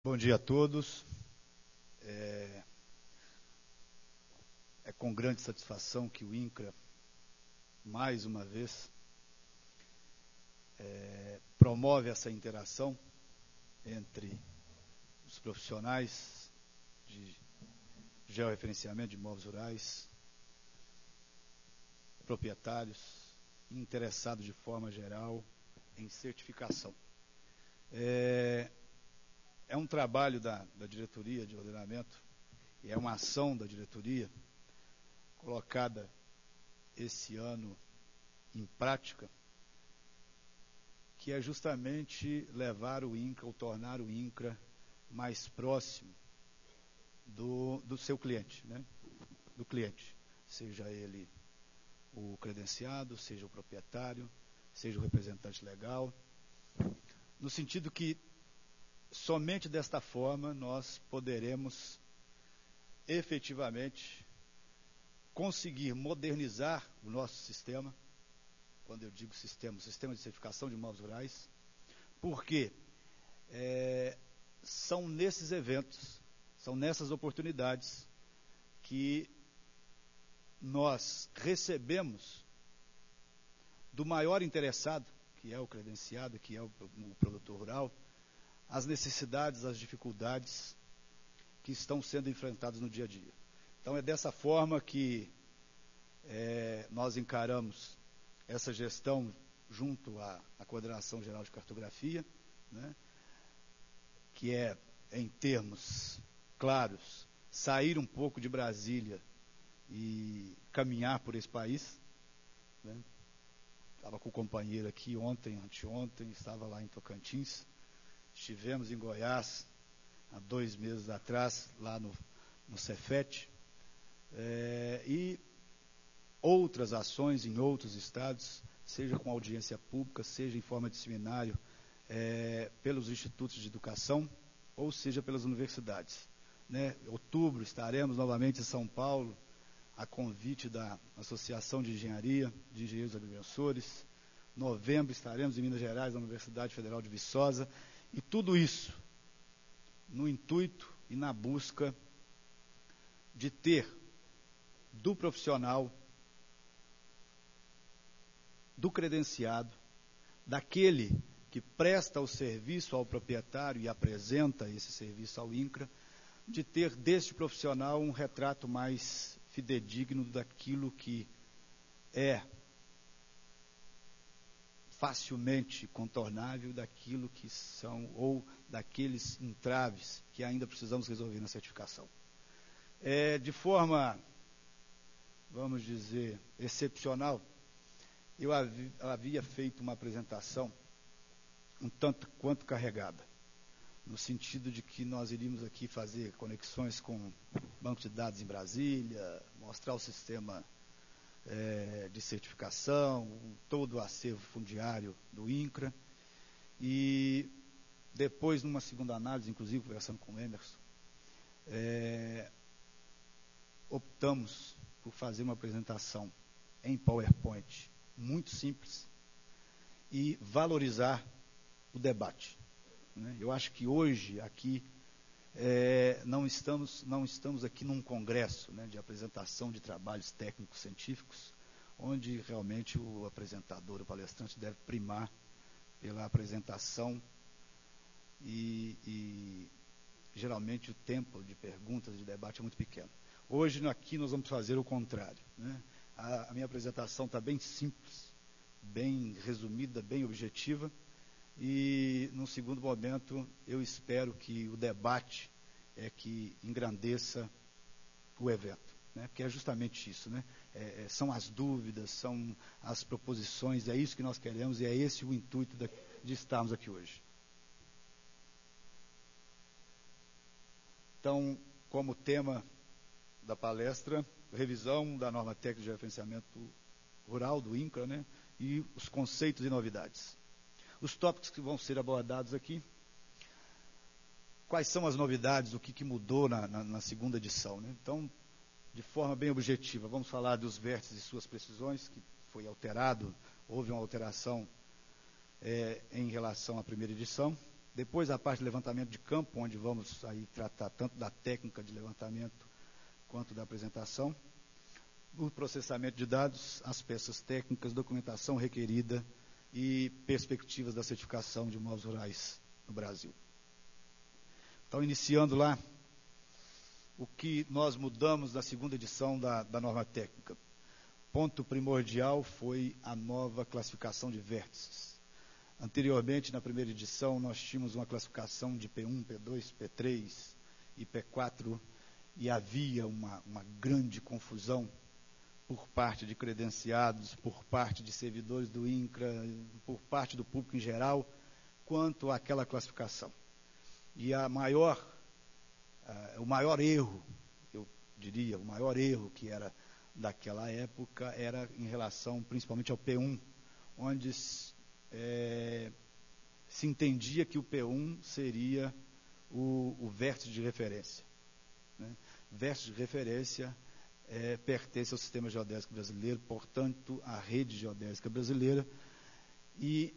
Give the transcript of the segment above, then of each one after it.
Bom dia a todos. É com grande satisfação que o INCRA, mais uma vez, promove essa interação entre os profissionais de georreferenciamento de imóveis rurais, proprietários e interessados de forma geral em certificação. É um trabalho da diretoria de ordenamento e é uma ação da diretoria colocada esse ano em prática, que é justamente levar o INCRA, ou tornar o INCRA mais próximo do seu cliente, né? Do cliente, seja ele o credenciado, seja o proprietário, seja o representante legal, no sentido que somente desta forma nós poderemos efetivamente conseguir modernizar o nosso sistema. Quando eu digo sistema, o sistema de certificação de imóveis rurais, porque são nesses eventos, são nessas oportunidades que nós recebemos do maior interessado, que é o credenciado, que é o produtor rural, as necessidades, as dificuldades que estão sendo enfrentadas no dia a dia. Então é dessa forma que nós encaramos essa gestão junto à Coordenação Geral de Cartografia, né, que é, em termos claros, sair um pouco de Brasília e caminhar por esse país, né. Estava com o companheiro aqui ontem, anteontem, estava lá em Tocantins, estivemos em Goiás há 2 meses atrás, lá no Cefet, e outras ações em outros estados, seja com audiência pública, seja em forma de seminário, pelos institutos de educação, ou seja pelas universidades. Né? Em outubro estaremos novamente em São Paulo, a convite da Associação de Engenharia, de Engenheiros Agrimensores. Novembro estaremos em Minas Gerais, na Universidade Federal de Viçosa, e tudo isso no intuito e na busca de ter do profissional, do credenciado, daquele que presta o serviço ao proprietário e apresenta esse serviço ao INCRA, de ter deste profissional um retrato mais fidedigno daquilo que é facilmente contornável, daquilo que são, ou daqueles entraves que ainda precisamos resolver na certificação. De forma, vamos dizer, excepcional, eu havia feito uma apresentação um tanto quanto carregada, no sentido de que nós iríamos aqui fazer conexões com banco de dados em Brasília, mostrar o sistema de certificação, todo o acervo fundiário do INCRA, e depois, numa segunda análise, inclusive conversando com o Emerson, optamos por fazer uma apresentação em PowerPoint muito simples e valorizar o debate. Né? Eu acho que hoje aqui não estamos aqui num congresso, né, de apresentação de trabalhos técnicos científicos, onde realmente o apresentador, o palestrante deve primar pela apresentação e geralmente o tempo de perguntas, de debate é muito pequeno. Hoje aqui nós vamos fazer o contrário. Né? A minha apresentação está bem simples, bem resumida, bem objetiva, e, num segundo momento, eu espero que o debate que engrandeça o evento, né? Porque é justamente isso, né? São as dúvidas, são as proposições, é isso que nós queremos e é esse o intuito de estarmos aqui hoje. Então, como tema da palestra, revisão da norma técnica de referenciamento rural do INCRA, né? E os conceitos e novidades. Os tópicos que vão ser abordados aqui: quais são as novidades, o que mudou na segunda edição, né? Então, de forma bem objetiva, vamos falar dos vértices e suas precisões, que foi alterado, houve uma alteração em relação à primeira edição. Depois a parte de levantamento de campo, onde vamos aí tratar tanto da técnica de levantamento quanto da apresentação. O processamento de dados, as peças técnicas, documentação requerida e perspectivas da certificação de imóveis rurais no Brasil. Então, iniciando lá, o que nós mudamos na segunda edição da norma técnica. Ponto primordial foi a nova classificação de vértices. Anteriormente, na primeira edição, nós tínhamos uma classificação de P1, P2, P3 e P4, e havia uma grande confusão por parte de credenciados, por parte de servidores do INCRA, por parte do público em geral, quanto àquela classificação. E o maior erro, eu diria, o maior erro que era daquela época era em relação principalmente ao P1, onde se entendia que o P1 seria o vértice de referência. Né? Vértice de referência pertence ao sistema geodésico brasileiro, portanto, à rede geodésica brasileira, e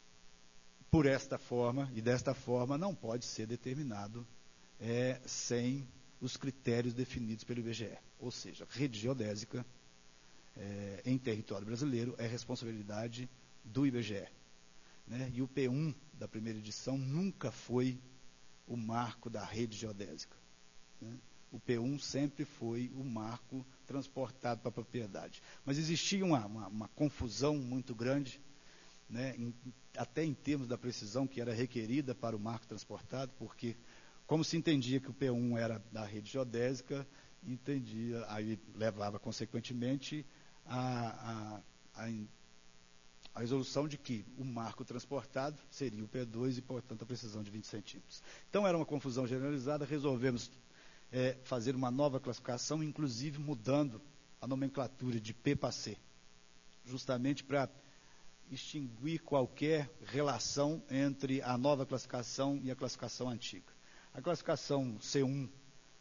desta forma, não pode ser determinado sem os critérios definidos pelo IBGE. Ou seja, rede geodésica em território brasileiro é responsabilidade do IBGE. Né? E o P1 da primeira edição nunca foi o marco da rede geodésica. Né? O P1 sempre foi o marco transportado para a propriedade. Mas existia uma confusão muito grande, né, até em termos da precisão que era requerida para o marco transportado, porque como se entendia que o P1 era da rede geodésica, aí levava consequentemente a resolução de que o marco transportado seria o P2 e, portanto, a precisão de 20 centímetros. Então, era uma confusão generalizada, resolvemos fazer uma nova classificação, inclusive mudando a nomenclatura de P para C, justamente para extinguir qualquer relação entre a nova classificação e a classificação antiga. A classificação C1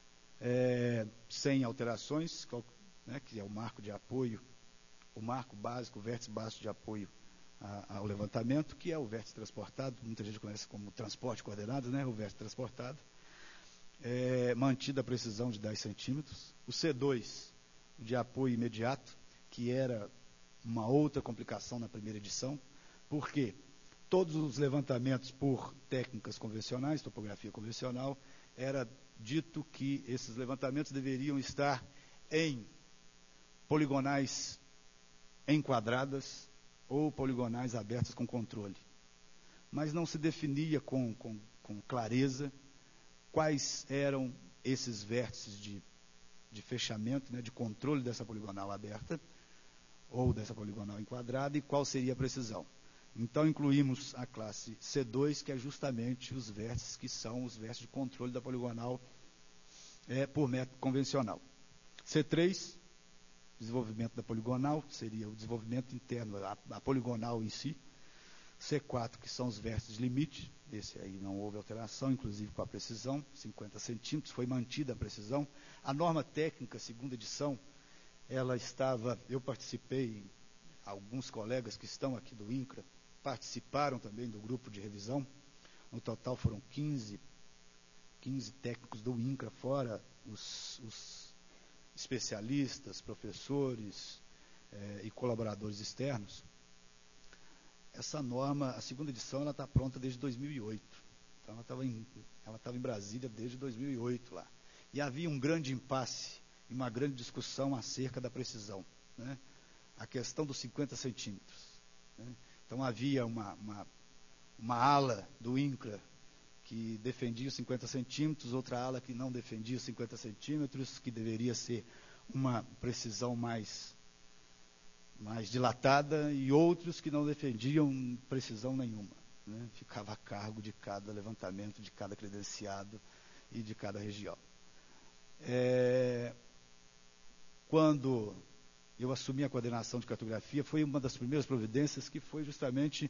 sem alterações, né, que é o marco de apoio, o marco básico, o vértice básico de apoio ao levantamento, que é o vértice transportado, muita gente conhece como transporte coordenado, né, o vértice transportado, mantida a precisão de 10 centímetros. O C2, o de apoio imediato, que era uma outra complicação na primeira edição, porque todos os levantamentos por técnicas convencionais, topografia convencional, era dito que esses levantamentos deveriam estar em poligonais enquadradas ou poligonais abertas com controle. Mas não se definia com clareza quais eram esses vértices de fechamento, né, de controle dessa poligonal aberta ou dessa poligonal enquadrada, e qual seria a precisão. Então, incluímos a classe C2, que é justamente os vértices que são os vértices de controle da poligonal por método convencional. C3, desenvolvimento da poligonal, seria o desenvolvimento interno, a poligonal em si. C4, que são os vértices de limite, esse aí não houve alteração, inclusive com a precisão, 50 centímetros, foi mantida a precisão. A norma técnica, segunda edição, eu participei, alguns colegas que estão aqui do INCRA participaram também do grupo de revisão. No total foram 15 técnicos do INCRA, fora os especialistas, professores e colaboradores externos. Essa norma, a segunda edição, ela está pronta desde 2008. Então, ela estava em Brasília desde 2008 lá. E havia um grande impasse e uma grande discussão acerca da precisão, né? A questão dos 50 centímetros. Né? Então, havia uma ala do INCRA que defendia os 50 centímetros, outra ala que não defendia os 50 centímetros, que deveria ser uma precisão mais dilatada, e outros que não defendiam precisão nenhuma. Né? Ficava a cargo de cada levantamento, de cada credenciado e de cada região. Quando eu assumi a coordenação de cartografia, foi uma das primeiras providências que foi justamente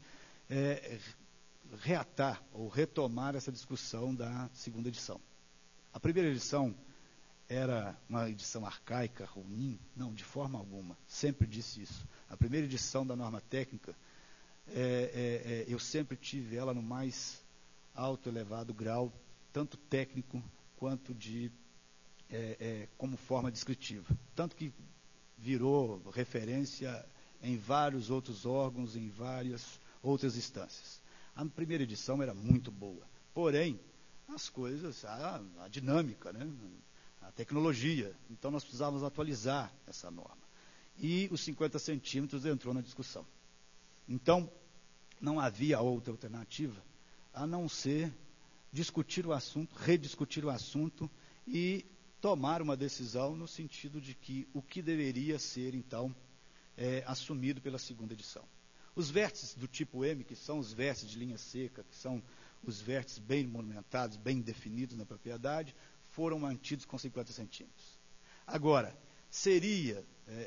reatar ou retomar essa discussão da segunda edição. A primeira edição era uma edição arcaica, ruim? Não, de forma alguma. Sempre disse isso. A primeira edição da norma técnica, eu sempre tive ela no mais alto, elevado grau, tanto técnico quanto como forma descritiva. Tanto que virou referência em vários outros órgãos, em várias outras instâncias. A primeira edição era muito boa, porém, as coisas, a dinâmica, né? A tecnologia, então nós precisávamos atualizar essa norma. E os 50 centímetros entrou na discussão. Então, não havia outra alternativa a não ser discutir o assunto, rediscutir o assunto e tomar uma decisão no sentido de que o que deveria ser, então, assumido pela segunda edição. Os vértices do tipo M, que são os vértices de linha seca, que são os vértices bem monumentados, bem definidos na propriedade, foram mantidos com 50 centímetros. Agora, seria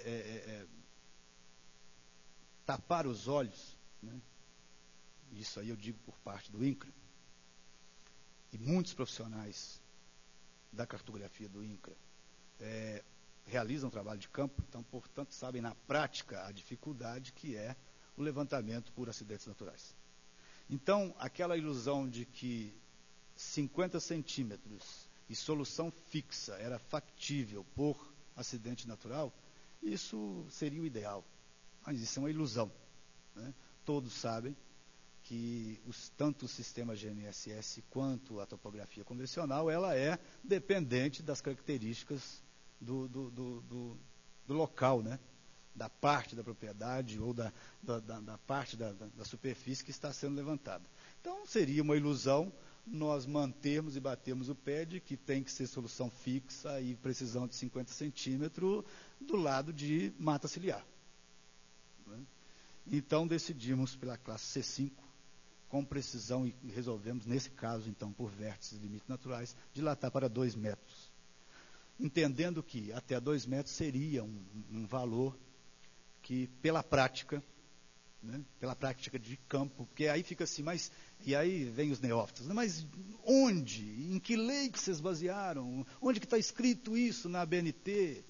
tapar os olhos, né? Isso aí eu digo por parte do INCRA, e muitos profissionais da cartografia do INCRA realizam trabalho de campo, então, portanto, sabem na prática a dificuldade que é o levantamento por acidentes naturais. Então, aquela ilusão de que 50 centímetros e solução fixa era factível por acidente natural, isso seria o ideal. Mas isso é uma ilusão, né? Todos sabem que tanto o sistema GNSS quanto a topografia convencional, ela é dependente das características do local, né? Da parte da propriedade ou da parte da superfície que está sendo levantada. Então, seria uma ilusão nós mantermos e batermos o pé de que tem que ser solução fixa e precisão de 50 centímetros do lado de mata ciliar. Né? Então, decidimos pela classe C5, com precisão, e resolvemos, nesse caso, então, por vértices e limites naturais, dilatar para 2 metros. Entendendo que até 2 metros seria um valor que, pela prática, né, pela prática de campo, porque aí fica assim, mas, e aí vem os neófitos, né, mas onde, em que lei que vocês basearam? Onde que está escrito isso na ABNT?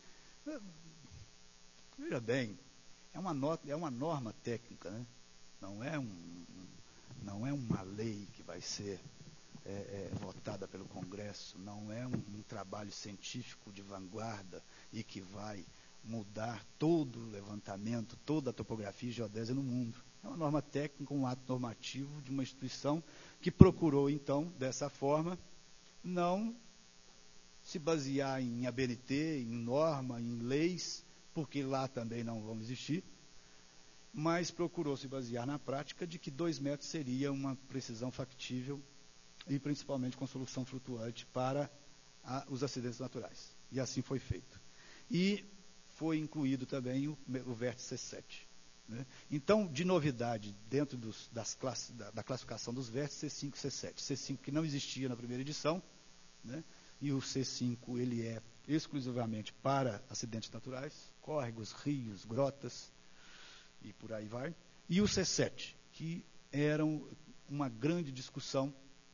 Veja bem, é uma norma técnica, né? Não é uma lei que vai ser votada pelo Congresso, não é um trabalho científico de vanguarda e que vai mudar todo o levantamento, toda a topografia e geodésia no mundo. É uma norma técnica, um ato normativo de uma instituição que procurou, então, dessa forma, não se basear em ABNT, em norma, em leis, porque lá também não vão existir, mas procurou se basear na prática de que 2 metros seria uma precisão factível e principalmente com solução flutuante para os acidentes naturais. E assim foi feito. E foi incluído também o vértice C7. Né? Então, de novidade, dentro da classificação dos vértices, C5 e C7. C5 que não existia na primeira edição, né? E o C5 ele é exclusivamente para acidentes naturais, córregos, rios, grotas, e por aí vai. E o C7, que era uma grande discussão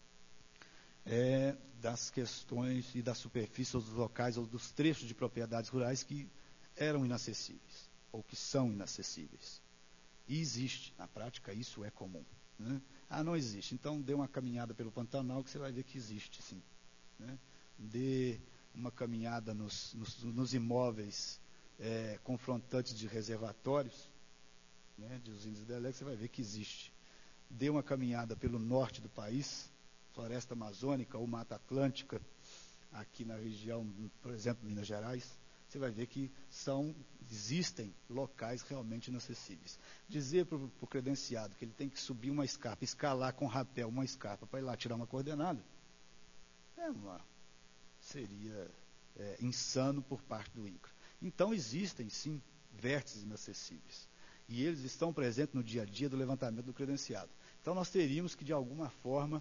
das questões e da superfície, ou dos locais, ou dos trechos de propriedades rurais que eram inacessíveis, ou que são inacessíveis. E existe, na prática, isso é comum. Né? Não existe. Então, dê uma caminhada pelo Pantanal que você vai ver que existe, sim. Né? Dê uma caminhada nos imóveis confrontantes de reservatórios, né, de usinas hidrelétricas, você vai ver que existe. Dê uma caminhada pelo norte do país, floresta amazônica ou mata atlântica, aqui na região, por exemplo, Minas Gerais, você vai ver que existem locais realmente inacessíveis. Dizer para o credenciado que ele tem que subir uma escarpa, escalar com rapel uma escarpa para ir lá tirar uma coordenada, seria insano por parte do INCRA. Então, existem, sim, vértices inacessíveis. E eles estão presentes no dia a dia do levantamento do credenciado. Então, nós teríamos que, de alguma forma,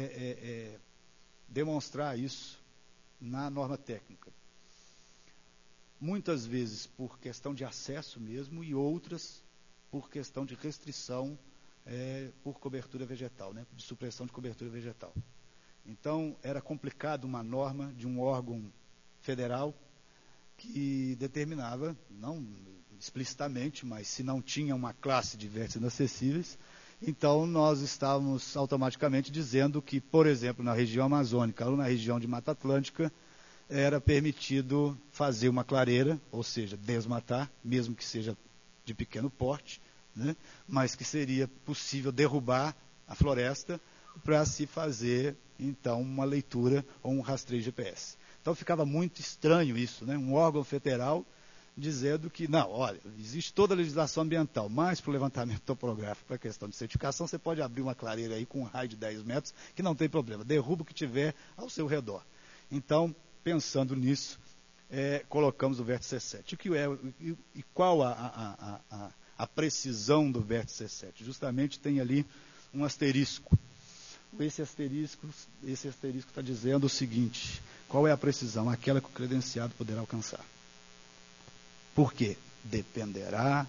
demonstrar isso na norma técnica. Muitas vezes por questão de acesso mesmo, e outras por questão de restrição por cobertura vegetal, né, de supressão de cobertura vegetal. Então, era complicado uma norma de um órgão federal que determinava, não explicitamente, mas se não tinha uma classe de vértices inacessíveis, Então, nós estávamos automaticamente dizendo que, por exemplo, na região amazônica ou na região de Mata Atlântica, era permitido fazer uma clareira, ou seja, desmatar, mesmo que seja de pequeno porte, né? Mas que seria possível derrubar a floresta para se fazer, então, uma leitura ou um rastreio GPS. Então, ficava muito estranho isso, né? Um órgão federal dizendo que, não, olha, existe toda a legislação ambiental, mas para o levantamento topográfico, para a questão de certificação, você pode abrir uma clareira aí com um raio de 10 metros, que não tem problema, derruba o que tiver ao seu redor. Então, pensando nisso, colocamos o vértice C7. E qual a precisão do vértice C7? Justamente tem ali um asterisco. Esse asterisco está dizendo o seguinte: qual é a precisão? Aquela que o credenciado poderá alcançar. Por quê? Dependerá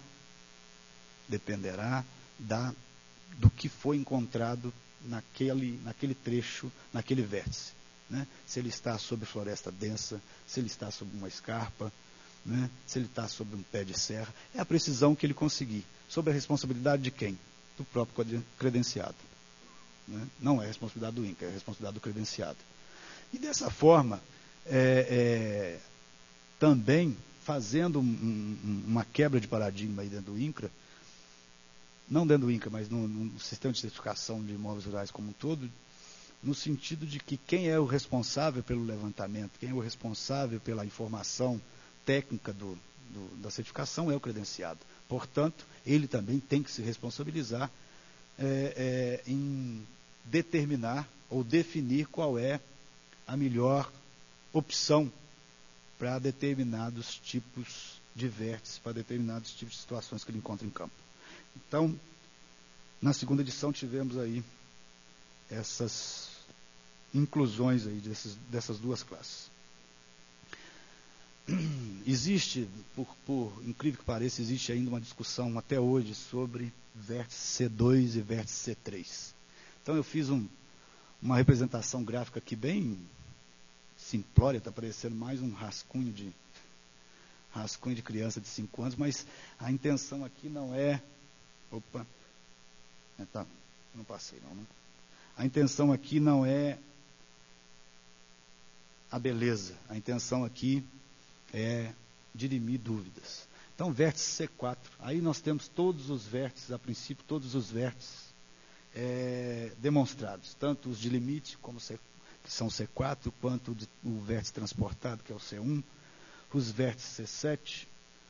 do que foi encontrado naquele trecho, naquele vértice. Né? Se ele está sobre floresta densa, se ele está sobre uma escarpa, né? Se ele está sobre um pé de serra. É a precisão que ele conseguir. Sob a responsabilidade de quem? Do próprio credenciado. Né? Não é a responsabilidade do INCRA, é a responsabilidade do credenciado. E dessa forma, também fazendo uma quebra de paradigma aí dentro do INCRA, não dentro do INCRA, mas no sistema de certificação de imóveis rurais como um todo, no sentido de que quem é o responsável pelo levantamento, quem é o responsável pela informação técnica da certificação é o credenciado. Portanto, ele também tem que se responsabilizar em determinar ou definir qual é a melhor opção para determinados tipos de vértices, para determinados tipos de situações que ele encontra em campo. Então, na segunda edição tivemos aí essas inclusões aí dessas duas classes. Existe, por incrível que pareça, existe ainda uma discussão até hoje sobre vértice C2 e vértice C3. Então eu fiz uma representação gráfica aqui bem simplória, está parecendo mais um rascunho de criança de 5 anos, mas a intenção aqui não é... Opa! Não passei não, né? A intenção aqui não é a beleza, a intenção aqui é dirimir dúvidas. Então, vértice C4, aí nós temos todos os vértices, a princípio, todos os vértices demonstrados, tanto os de limite, que são C4, quanto o vértice transportado, que é o C1, os vértices C7,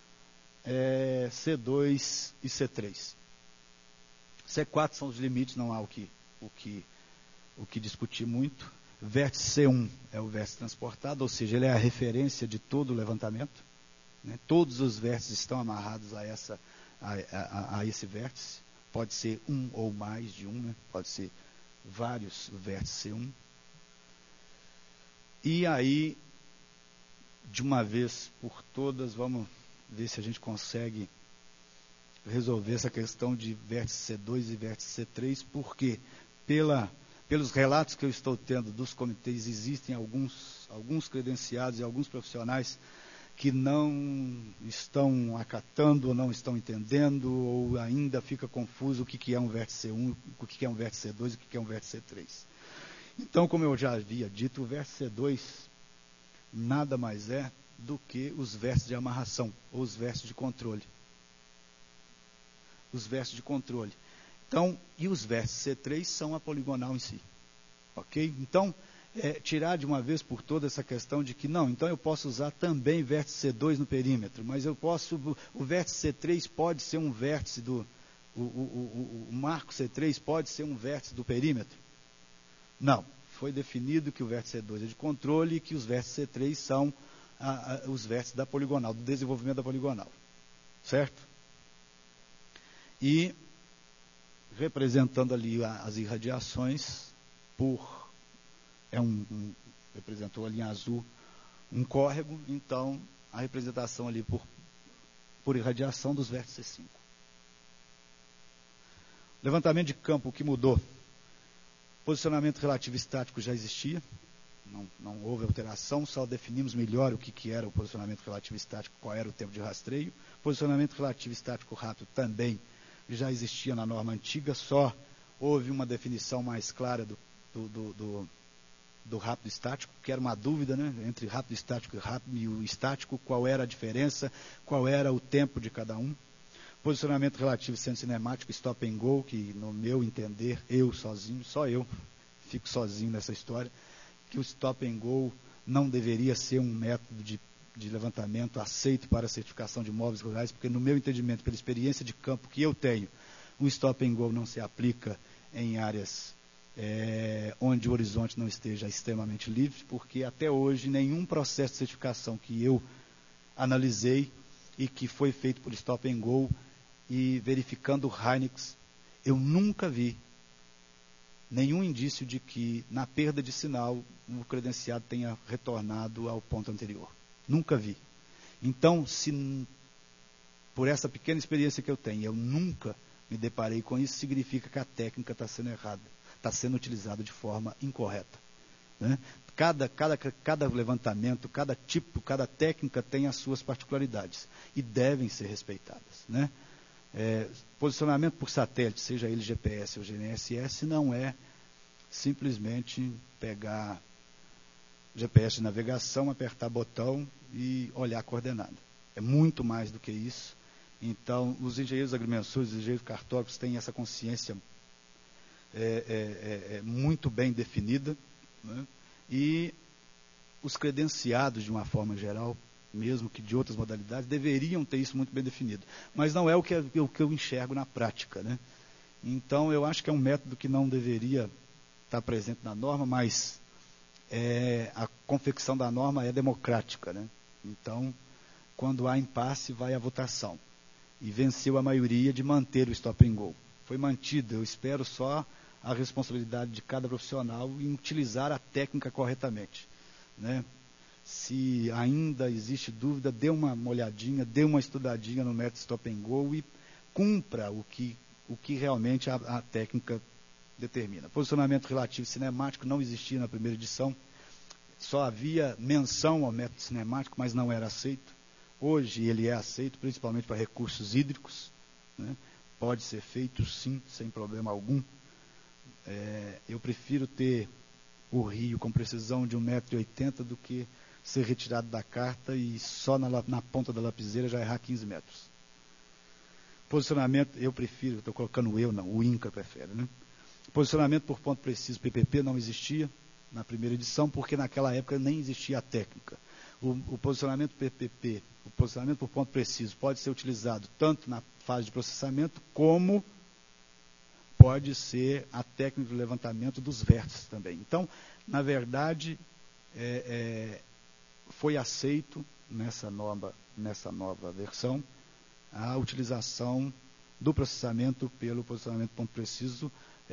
C2 e C3. C4 são os limites, não há o que discutir muito. Vértice C1 é o vértice transportado, ou seja, ele é a referência de todo o levantamento. Né? Todos os vértices estão amarrados a esse vértice. Pode ser um ou mais de um, né? Pode ser vários vértices C1. E aí, de uma vez por todas, vamos ver se a gente consegue resolver essa questão de vértice C2 e vértice C3, porque pelos relatos que eu estou tendo dos comitês, existem alguns credenciados e alguns profissionais que não estão acatando ou não estão entendendo, ou ainda fica confuso o que é um vértice C1, o que é um vértice C2 e o que é um vértice C3. Então, como eu já havia dito, o vértice C2 nada mais é do que os vértices de amarração, ou os vértices de controle. Os vértices de controle. Então, e os vértices C3 são a poligonal em si. Ok? Então, tirar de uma vez por todas essa questão de que, não, então eu posso usar também vértice C2 no perímetro, mas o vértice C3 pode ser um vértice o marco C3 pode ser um vértice do perímetro? Não. Foi definido que o vértice C2 é de controle e que os vértices C3 são os vértices da poligonal, do desenvolvimento da poligonal. Certo? E representando ali as irradiações representou ali em azul um córrego, então a representação ali por irradiação dos vértices C5. Levantamento de campo, o que mudou? Posicionamento relativo estático já existia, não houve alteração, só definimos melhor o que era o posicionamento relativo estático, qual era o tempo de rastreio. Posicionamento relativo estático rápido também já existia na norma antiga, só houve uma definição mais clara do rápido estático, que era uma dúvida, né, entre rápido estático e o estático, qual era a diferença, qual era o tempo de cada um. Posicionamento relativo sendo cinemático, stop and go, que no meu entender, eu sozinho, só eu fico sozinho nessa história, que o stop and go não deveria ser um método de levantamento aceito para a certificação de imóveis rurais, porque no meu entendimento, pela experiência de campo que eu tenho, o stop and go não se aplica em áreas onde o horizonte não esteja extremamente livre, porque até hoje nenhum processo de certificação que eu analisei e que foi feito por stop and go e verificando o Hynix, eu nunca vi nenhum indício de que na perda de sinal o credenciado tenha retornado ao ponto anterior. Nunca vi. Então, se por essa pequena experiência que eu tenho, eu nunca me deparei com isso, significa que a técnica está sendo errada, está sendo utilizada de forma incorreta. Né? Cada levantamento, cada tipo, cada técnica tem as suas particularidades e devem ser respeitadas. Né? Posicionamento por satélite, seja ele GPS ou GNSS, não é simplesmente pegar GPS de navegação, apertar botão e olhar a coordenada. É muito mais do que isso. Então, os engenheiros agrimensores, os engenheiros cartógrafos têm essa consciência muito bem definida, né? E os credenciados, de uma forma geral, mesmo que de outras modalidades, deveriam ter isso muito bem definido. Mas não é o que eu enxergo na prática. Né? Então, eu acho que é um método que não deveria estar presente na norma, mas a confecção da norma é democrática. Né? Então, quando há impasse, vai à votação. E venceu a maioria de manter o stop and go. Foi mantido, eu espero só a responsabilidade de cada profissional em utilizar a técnica corretamente. Né? Se ainda existe dúvida, dê uma olhadinha, dê uma estudadinha no método stop and go e cumpra o que realmente a técnica determina. Posicionamento relativo cinemático não existia na primeira edição, só havia menção ao método cinemático, mas não era aceito. Hoje ele é aceito, principalmente para recursos hídricos. Né? Pode ser feito, sim, sem problema algum. Eu prefiro ter o rio com precisão de 1,80 m do que ser retirado da carta e só na ponta da lapiseira já errar 15 metros. Posicionamento, eu prefiro, estou colocando o INCRA prefere. Né? Posicionamento por ponto preciso, PPP, não existia na primeira edição, porque naquela época nem existia a técnica. O posicionamento PPP, o posicionamento por ponto preciso, pode ser utilizado tanto na fase de processamento, como pode ser a técnica de levantamento dos vértices também. Então, na verdade, foi aceito nessa nova versão a utilização do processamento pelo posicionamento ponto preciso,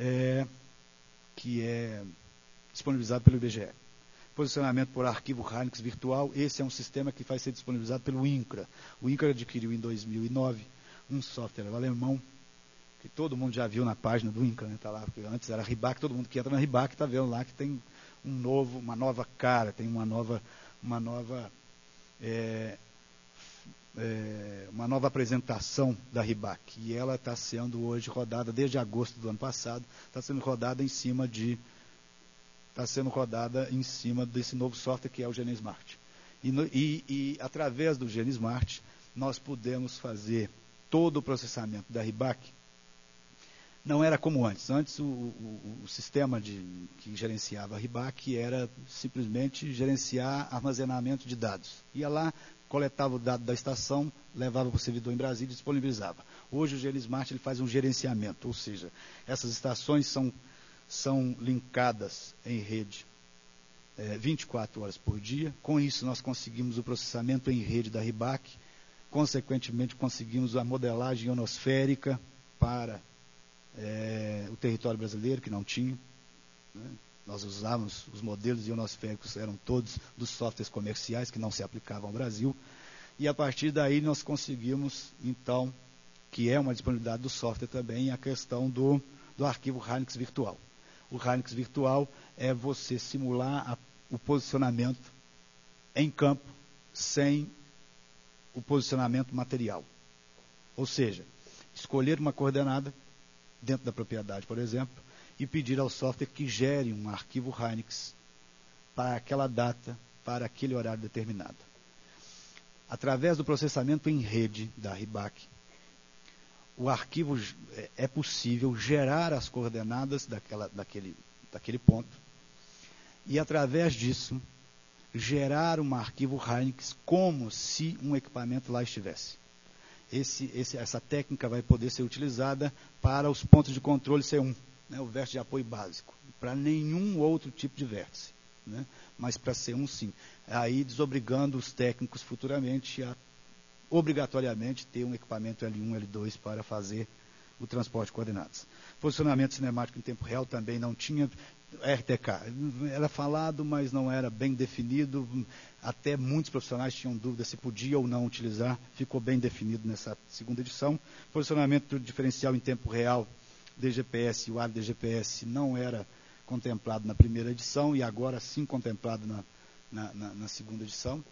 que é disponibilizado pelo IBGE. Posicionamento por arquivo Hynix virtual, esse é um sistema que vai ser disponibilizado pelo INCRA. O INCRA adquiriu em 2009 um software alemão, que todo mundo já viu na página do INCRA, né? Tá lá, porque antes era RIBAC, todo mundo que entra na RIBAC está vendo lá que tem uma nova cara, tem uma nova apresentação da RIBAC. E ela está sendo hoje rodada, desde agosto do ano passado, está sendo rodada em cima desse novo software que é o GeneSmart. E através do GeneSmart, nós pudemos fazer todo o processamento da RIBAC. Não era como antes. Antes, o sistema que gerenciava a RIBAC era simplesmente gerenciar armazenamento de dados. Ia lá, coletava o dado da estação, levava para o servidor em Brasília e disponibilizava. Hoje, o GeneSmart ele faz um gerenciamento, ou seja, essas estações são linkadas em rede 24 horas por dia. Com isso, nós conseguimos o processamento em rede da RIBAC, consequentemente, conseguimos a modelagem ionosférica para o território brasileiro, que não tinha. Né? Nós usávamos os modelos ionosféricos, eram todos dos softwares comerciais que não se aplicavam ao Brasil, e a partir daí nós conseguimos, então, que é uma disponibilidade do software também, a questão do arquivo Hynix virtual. O Hynix virtual é você simular o posicionamento em campo sem o posicionamento material. Ou seja, escolher uma coordenada dentro da propriedade, por exemplo, e pedir ao software que gere um arquivo Hynix para aquela data, para aquele horário determinado. Através do processamento em rede da RIBAC, o arquivo é possível gerar as coordenadas daquele ponto e, através disso, gerar um arquivo Hynix como se um equipamento lá estivesse. Essa técnica vai poder ser utilizada para os pontos de controle C1, né, o vértice de apoio básico, para nenhum outro tipo de vértice, né, mas para C1 sim. Aí desobrigando os técnicos futuramente a obrigatoriamente ter um equipamento L1, L2 para fazer o transporte de coordenadas. Posicionamento cinemático em tempo real também não tinha. RTK, era falado, mas não era bem definido, até muitos profissionais tinham dúvida se podia ou não utilizar, ficou bem definido nessa segunda edição. Posicionamento diferencial em tempo real, DGPS, o ADGPS não era contemplado na primeira edição e agora sim contemplado na segunda edição,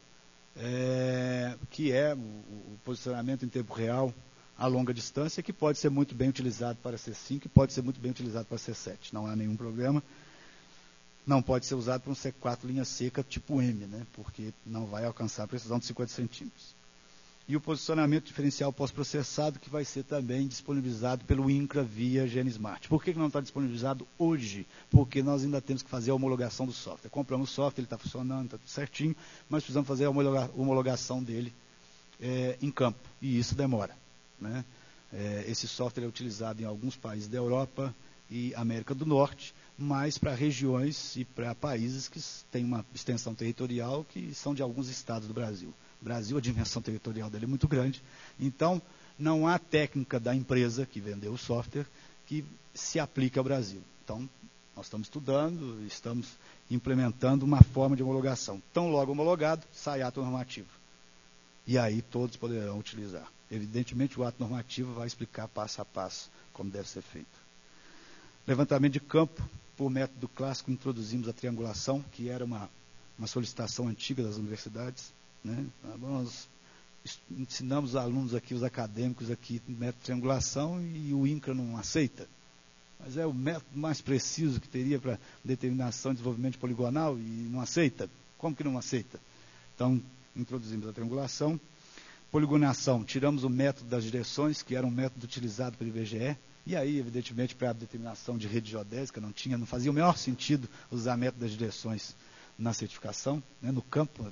que é o posicionamento em tempo real a longa distância, que pode ser muito bem utilizado para C5 e pode ser muito bem utilizado para C7, não há nenhum problema. Não pode ser usado para um C4 linha seca tipo M, né, porque não vai alcançar a precisão de 50 centímetros. E o posicionamento diferencial pós-processado, que vai ser também disponibilizado pelo INCRA via GNSmart. Por que não está disponibilizado hoje? Porque nós ainda temos que fazer a homologação do software. Compramos o software, ele está funcionando, está tudo certinho, mas precisamos fazer a homologação dele em campo, e isso demora, né? Esse software é utilizado em alguns países da Europa e América do Norte, mas para regiões e para países que têm uma extensão territorial que são de alguns estados do Brasil. O Brasil, a dimensão territorial dele é muito grande, então não há técnica da empresa que vendeu o software que se aplique ao Brasil. Então, nós estamos estudando, estamos implementando uma forma de homologação. Tão logo homologado, sai ato normativo. E aí todos poderão utilizar. Evidentemente, o ato normativo vai explicar passo a passo como deve ser feito. Levantamento de campo. Por método clássico, introduzimos a triangulação, que era uma solicitação antiga das universidades, né? Nós ensinamos os alunos aqui, os acadêmicos aqui, método de triangulação, e o INCRA não aceita. Mas é o método mais preciso que teria para determinação e desenvolvimento poligonal e não aceita. Como que não aceita? Então, introduzimos a triangulação. Poligonação, tiramos o método das direções, que era um método utilizado pelo IBGE, e aí, evidentemente, para a determinação de rede geodésica, não fazia o menor sentido usar método das direções na certificação, né, no campo.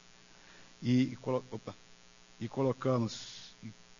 E colocamos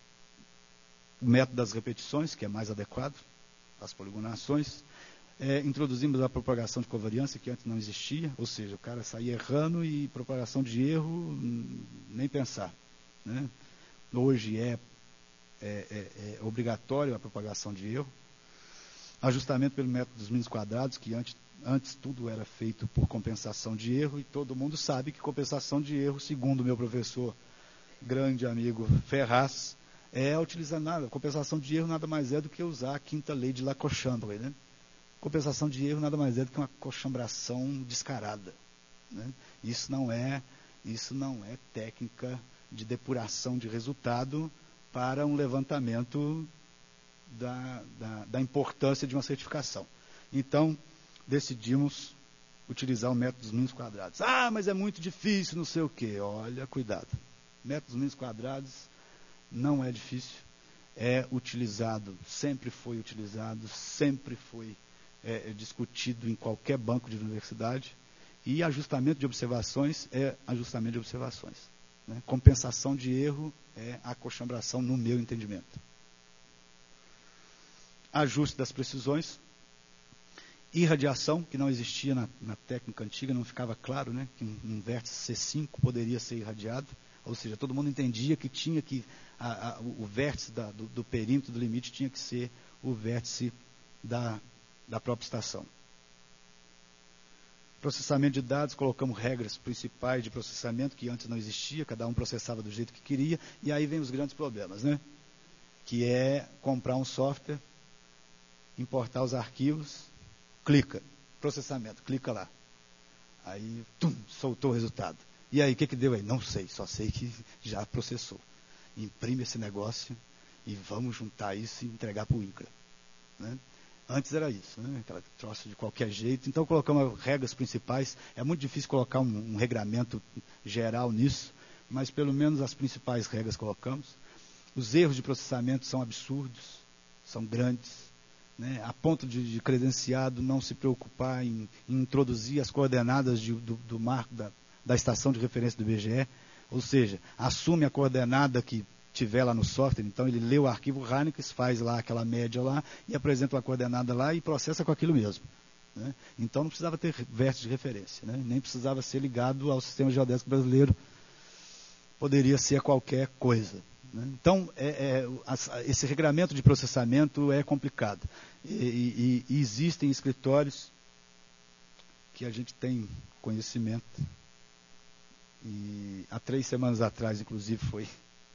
o método das repetições, que é mais adequado, as poligonações. Introduzimos a propagação de covariância, que antes não existia, ou seja, o cara saía errando e propagação de erro, nem pensar, né? Hoje é obrigatório a propagação de erro. Ajustamento pelo método dos mínimos quadrados, que antes tudo era feito por compensação de erro, e todo mundo sabe que compensação de erro, segundo o meu professor, grande amigo Ferraz, utilizar nada. Compensação de erro nada mais é do que usar a quinta lei de Lacochambre, né? Compensação de erro nada mais é do que uma cochambração descarada, né? Isso não é técnica de depuração de resultado para um levantamento da importância de uma certificação. Então, decidimos utilizar o método dos mínimos quadrados. Ah, mas é muito difícil, não sei o quê. Olha, cuidado. O método dos mínimos quadrados não é difícil, é utilizado, sempre foi discutido em qualquer banco de universidade, e ajustamento de observações é ajustamento de observações, né? Compensação de erro é acochambração, no meu entendimento. Ajuste das precisões. Irradiação, que não existia na técnica antiga, não ficava claro, né, que um vértice C5 poderia ser irradiado, ou seja, todo mundo entendia que tinha que, o vértice do perímetro do limite tinha que ser o vértice da própria estação. Processamento de dados, colocamos regras principais de processamento, que antes não existia, cada um processava do jeito que queria, e aí vem os grandes problemas, né? Que é comprar um software, importar os arquivos, clica, processamento, clica lá. Aí, soltou o resultado. E aí, o que deu aí? Não sei, só sei que já processou. Imprime esse negócio e vamos juntar isso e entregar para o INCRA. Né? Antes era isso, né? Aquela troça de qualquer jeito. Então colocamos regras principais. É muito difícil colocar um regramento geral nisso, mas pelo menos as principais regras colocamos. Os erros de processamento são absurdos, são grandes, né? A ponto de credenciado não se preocupar em introduzir as coordenadas do marco da estação de referência do IBGE, ou seja, assume a coordenada que tiver lá no software, então ele lê o arquivo Heinrichs, faz lá aquela média lá e apresenta uma coordenada lá e processa com aquilo mesmo. Né? Então não precisava ter vértice de referência, né? Nem precisava ser ligado ao sistema geodésico brasileiro, poderia ser qualquer coisa. Né? Então, esse regramento de processamento é complicado. E existem escritórios que a gente tem conhecimento. E há 3 semanas atrás, inclusive, foi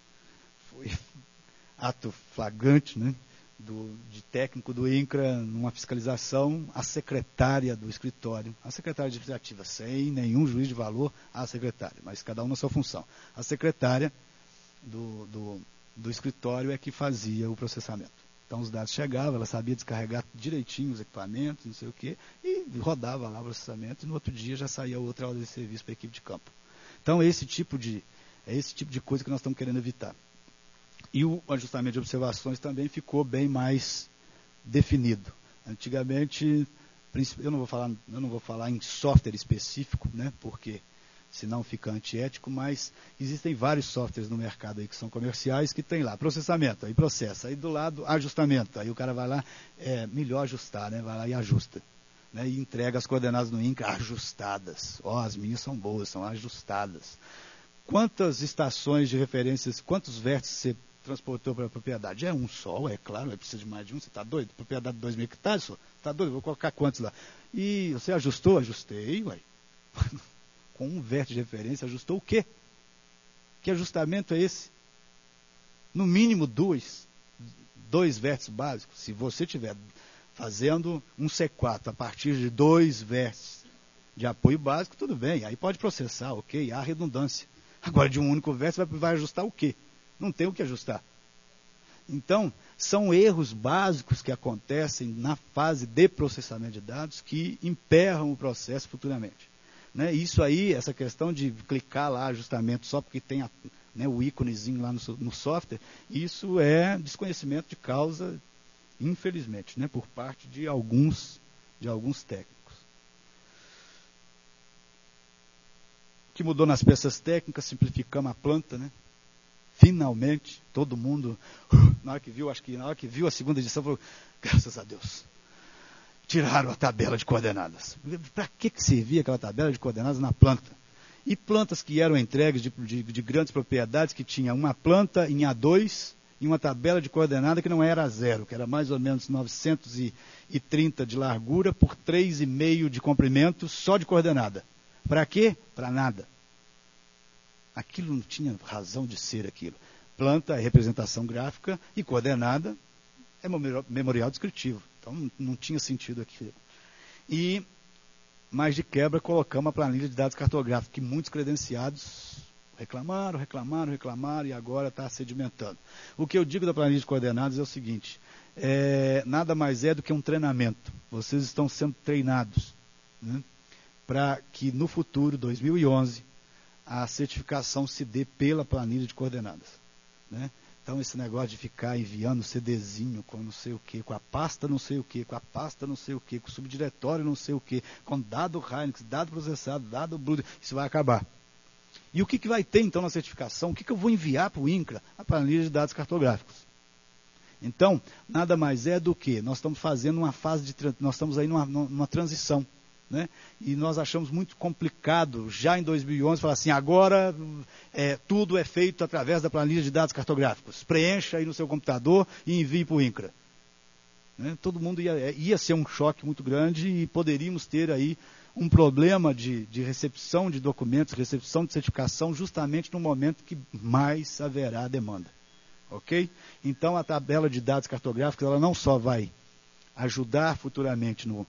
ato flagrante, né, de técnico do INCRA, numa fiscalização, a secretária do escritório, a secretária administrativa, sem nenhum juiz de valor, a secretária, mas cada um na sua função. A secretária do escritório é que fazia o processamento. Então os dados chegavam, ela sabia descarregar direitinho os equipamentos, não sei o quê, e rodava lá o processamento, e no outro dia já saía outra ordem de serviço para a equipe de campo. Então é esse tipo de coisa que nós estamos querendo evitar. E o ajustamento de observações também ficou bem mais definido. Antigamente, eu não vou falar em software específico, né, porque senão fica antiético, mas existem vários softwares no mercado aí que são comerciais, que tem lá processamento, aí processa, aí do lado ajustamento, aí o cara vai lá, melhor ajustar, né, vai lá e ajusta. Né, e entrega as coordenadas no INCRA ajustadas. As minhas são boas, são ajustadas. Quantas estações de referências, quantos vértices você transportou para a propriedade? É um só, é claro, precisa de mais de um, você está doido? Propriedade de 2.000 hectares, só? Está doido? Vou colocar quantos lá? E você ajustou? Ajustei, ué. Com um vértice de referência, ajustou o quê? Que ajustamento é esse? No mínimo dois vértices básicos. Se você tiver fazendo um C4 a partir de 2 vértices de apoio básico, tudo bem, aí pode processar, ok, há redundância. Agora, de um único vértice, vai ajustar o quê? Não tem o que ajustar. Então, são erros básicos que acontecem na fase de processamento de dados que emperram o processo futuramente. Né? Isso aí, essa questão de clicar lá ajustamento só porque tem o íconezinho lá no software, isso é desconhecimento de causa, infelizmente, né, por parte de alguns técnicos. O que mudou nas peças técnicas, simplificamos a planta, né? Finalmente, todo mundo, na hora que viu a segunda edição, falou, graças a Deus, tiraram a tabela de coordenadas. Para que servia aquela tabela de coordenadas na planta? E plantas que eram entregues de grandes propriedades, que tinha uma planta em A2, e uma tabela de coordenada que não era 0, que era mais ou menos 930 de largura por 3,5 de comprimento, só de coordenada. Para quê? Para nada. Aquilo não tinha razão de ser aquilo. Planta é representação gráfica e coordenada é memorial descritivo. Então não tinha sentido aquilo. E, mais de quebra, colocamos a planilha de dados cartográficos, que muitos credenciados reclamaram, e agora está sedimentando. O que eu digo da planilha de coordenadas é o seguinte, nada mais é do que um treinamento. Vocês estão sendo treinados, né, para que no futuro, 2011, a certificação se dê pela planilha de coordenadas. Né? Então, esse negócio de ficar enviando CDzinho com não sei o quê, com a pasta não sei o quê, com a pasta não sei o quê, com o subdiretório não sei o quê, com dado Heinrichs, dado processado, dado Bruder, isso vai acabar. E o que vai ter, então, na certificação? O que eu vou enviar para o INCRA? A planilha de dados cartográficos. Então, nada mais é do que nós estamos fazendo uma fase nós estamos aí numa transição. Né? E nós achamos muito complicado, já em 2011, falar assim, agora tudo é feito através da planilha de dados cartográficos. Preencha aí no seu computador e envie para o INCRA. Né? Todo mundo ia ser um choque muito grande e poderíamos ter aí um problema de recepção de documentos, recepção de certificação, justamente no momento que mais haverá demanda. Ok? Então, a tabela de dados cartográficos, ela não só vai ajudar futuramente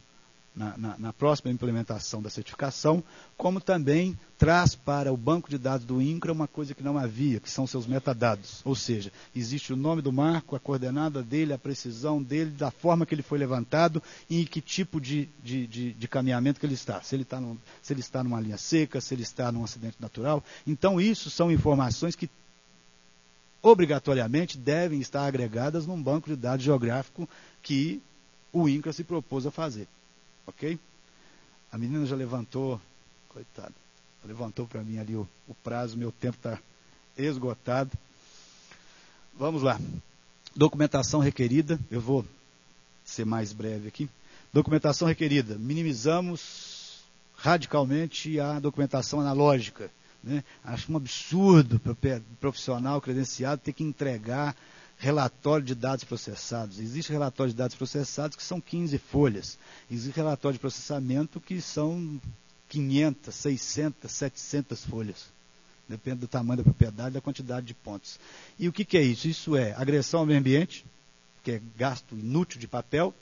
na próxima implementação da certificação, como também traz para o banco de dados do INCRA uma coisa que não havia, que são seus metadados. Ou seja, existe o nome do marco, a coordenada dele, a precisão dele, da forma que ele foi levantado e em que tipo de caminhamento que ele está. Se ele está numa linha seca, se ele está num acidente natural. Então, isso são informações que obrigatoriamente devem estar agregadas num banco de dados geográfico que o INCRA se propôs a fazer. Ok? A menina já levantou, coitada, levantou para mim ali o prazo, meu tempo está esgotado. Vamos lá. Documentação requerida, eu vou ser mais breve aqui. Documentação requerida, minimizamos radicalmente a documentação analógica. Né? Acho um absurdo para o profissional credenciado ter que entregar relatório de dados processados. Existe relatório de dados processados que são 15 folhas. Existe relatório de processamento que são 500, 600, 700 folhas. Depende do tamanho da propriedade e da quantidade de pontos. E o que é isso? Isso é agressão ao meio ambiente, que é gasto inútil de papel,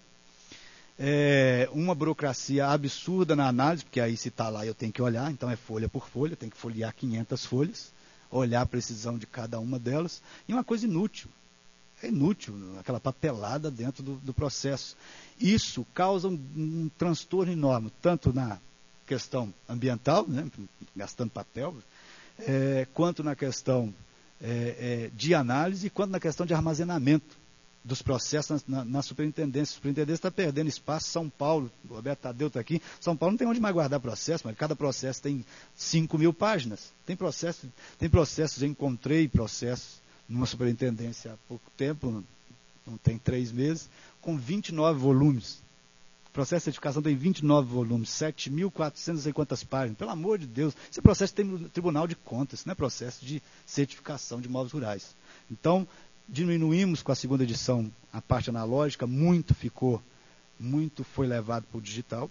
uma burocracia absurda na análise, porque aí se está lá eu tenho que olhar, então é folha por folha, tem que folhear 500 folhas, olhar a precisão de cada uma delas, e uma coisa inútil. É inútil, aquela papelada dentro do processo. Isso causa um transtorno enorme, tanto na questão ambiental, né, gastando papel, quanto na questão de análise, quanto na questão de armazenamento dos processos na superintendência. A superintendência está perdendo espaço. São Paulo, o Roberto Tadeu está aqui, São Paulo não tem onde mais guardar processo, mas cada processo tem 5.000 páginas. Tem processos, eu encontrei processos numa superintendência há pouco tempo, não tem 3 meses, com 29 volumes. O processo de certificação tem 29 volumes, 7.400 não sei quantas páginas. Pelo amor de Deus, esse processo tem no Tribunal de Contas, isso não é processo de certificação de imóveis rurais. Então, diminuímos com a segunda edição a parte analógica, muito foi levado para o digital.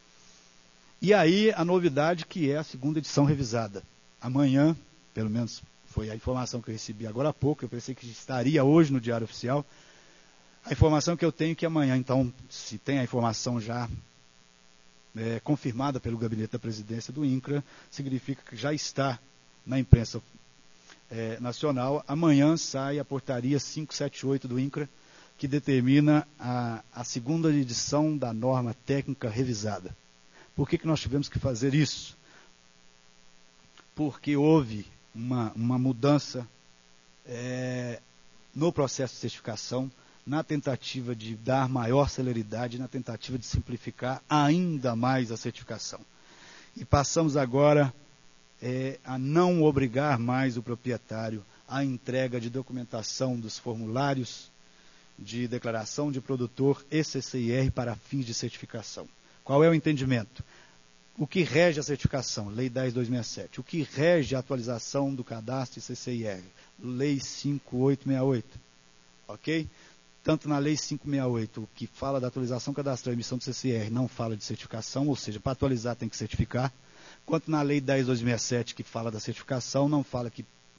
E aí a novidade que é a segunda edição revisada. Amanhã, pelo menos foi a informação que eu recebi agora há pouco, eu pensei que estaria hoje no Diário Oficial. A informação que eu tenho é que amanhã, então, se tem a informação já confirmada pelo Gabinete da Presidência do INCRA, significa que já está na imprensa nacional. Amanhã sai a portaria 578 do INCRA, que determina a segunda edição da norma técnica revisada. Por que nós tivemos que fazer isso? Porque houve uma mudança no processo de certificação, na tentativa de dar maior celeridade, na tentativa de simplificar ainda mais a certificação. E passamos agora a não obrigar mais o proprietário à entrega de documentação dos formulários de declaração de produtor e CCIR para fins de certificação. Qual é o entendimento? O que rege a certificação? Lei 10.267. O que rege a atualização do cadastro e CCIR? Lei 5868. Ok? Tanto na Lei 568, que fala da atualização cadastral e emissão do CCIR, não fala de certificação, ou seja, para atualizar tem que certificar, quanto na Lei 10.267, que fala da certificação, não fala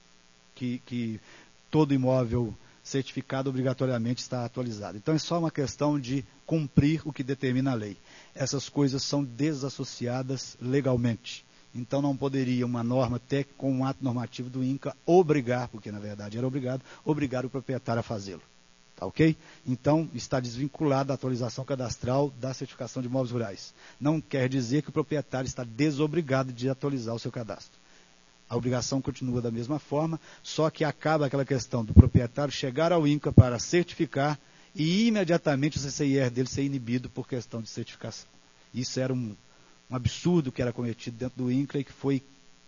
que todo imóvel certificado obrigatoriamente está atualizado. Então é só uma questão de cumprir o que determina a lei. Essas coisas são desassociadas legalmente. Então não poderia uma norma técnica com um ato normativo do INCRA obrigar, porque na verdade era obrigar o proprietário a fazê-lo. Tá ok? Então está desvinculada a atualização cadastral da certificação de imóveis rurais. Não quer dizer que o proprietário está desobrigado de atualizar o seu cadastro. A obrigação continua da mesma forma, só que acaba aquela questão do proprietário chegar ao INCRA para certificar e imediatamente o CCIR dele ser inibido por questão de certificação. Isso era um absurdo que era cometido dentro do INCRA e que foi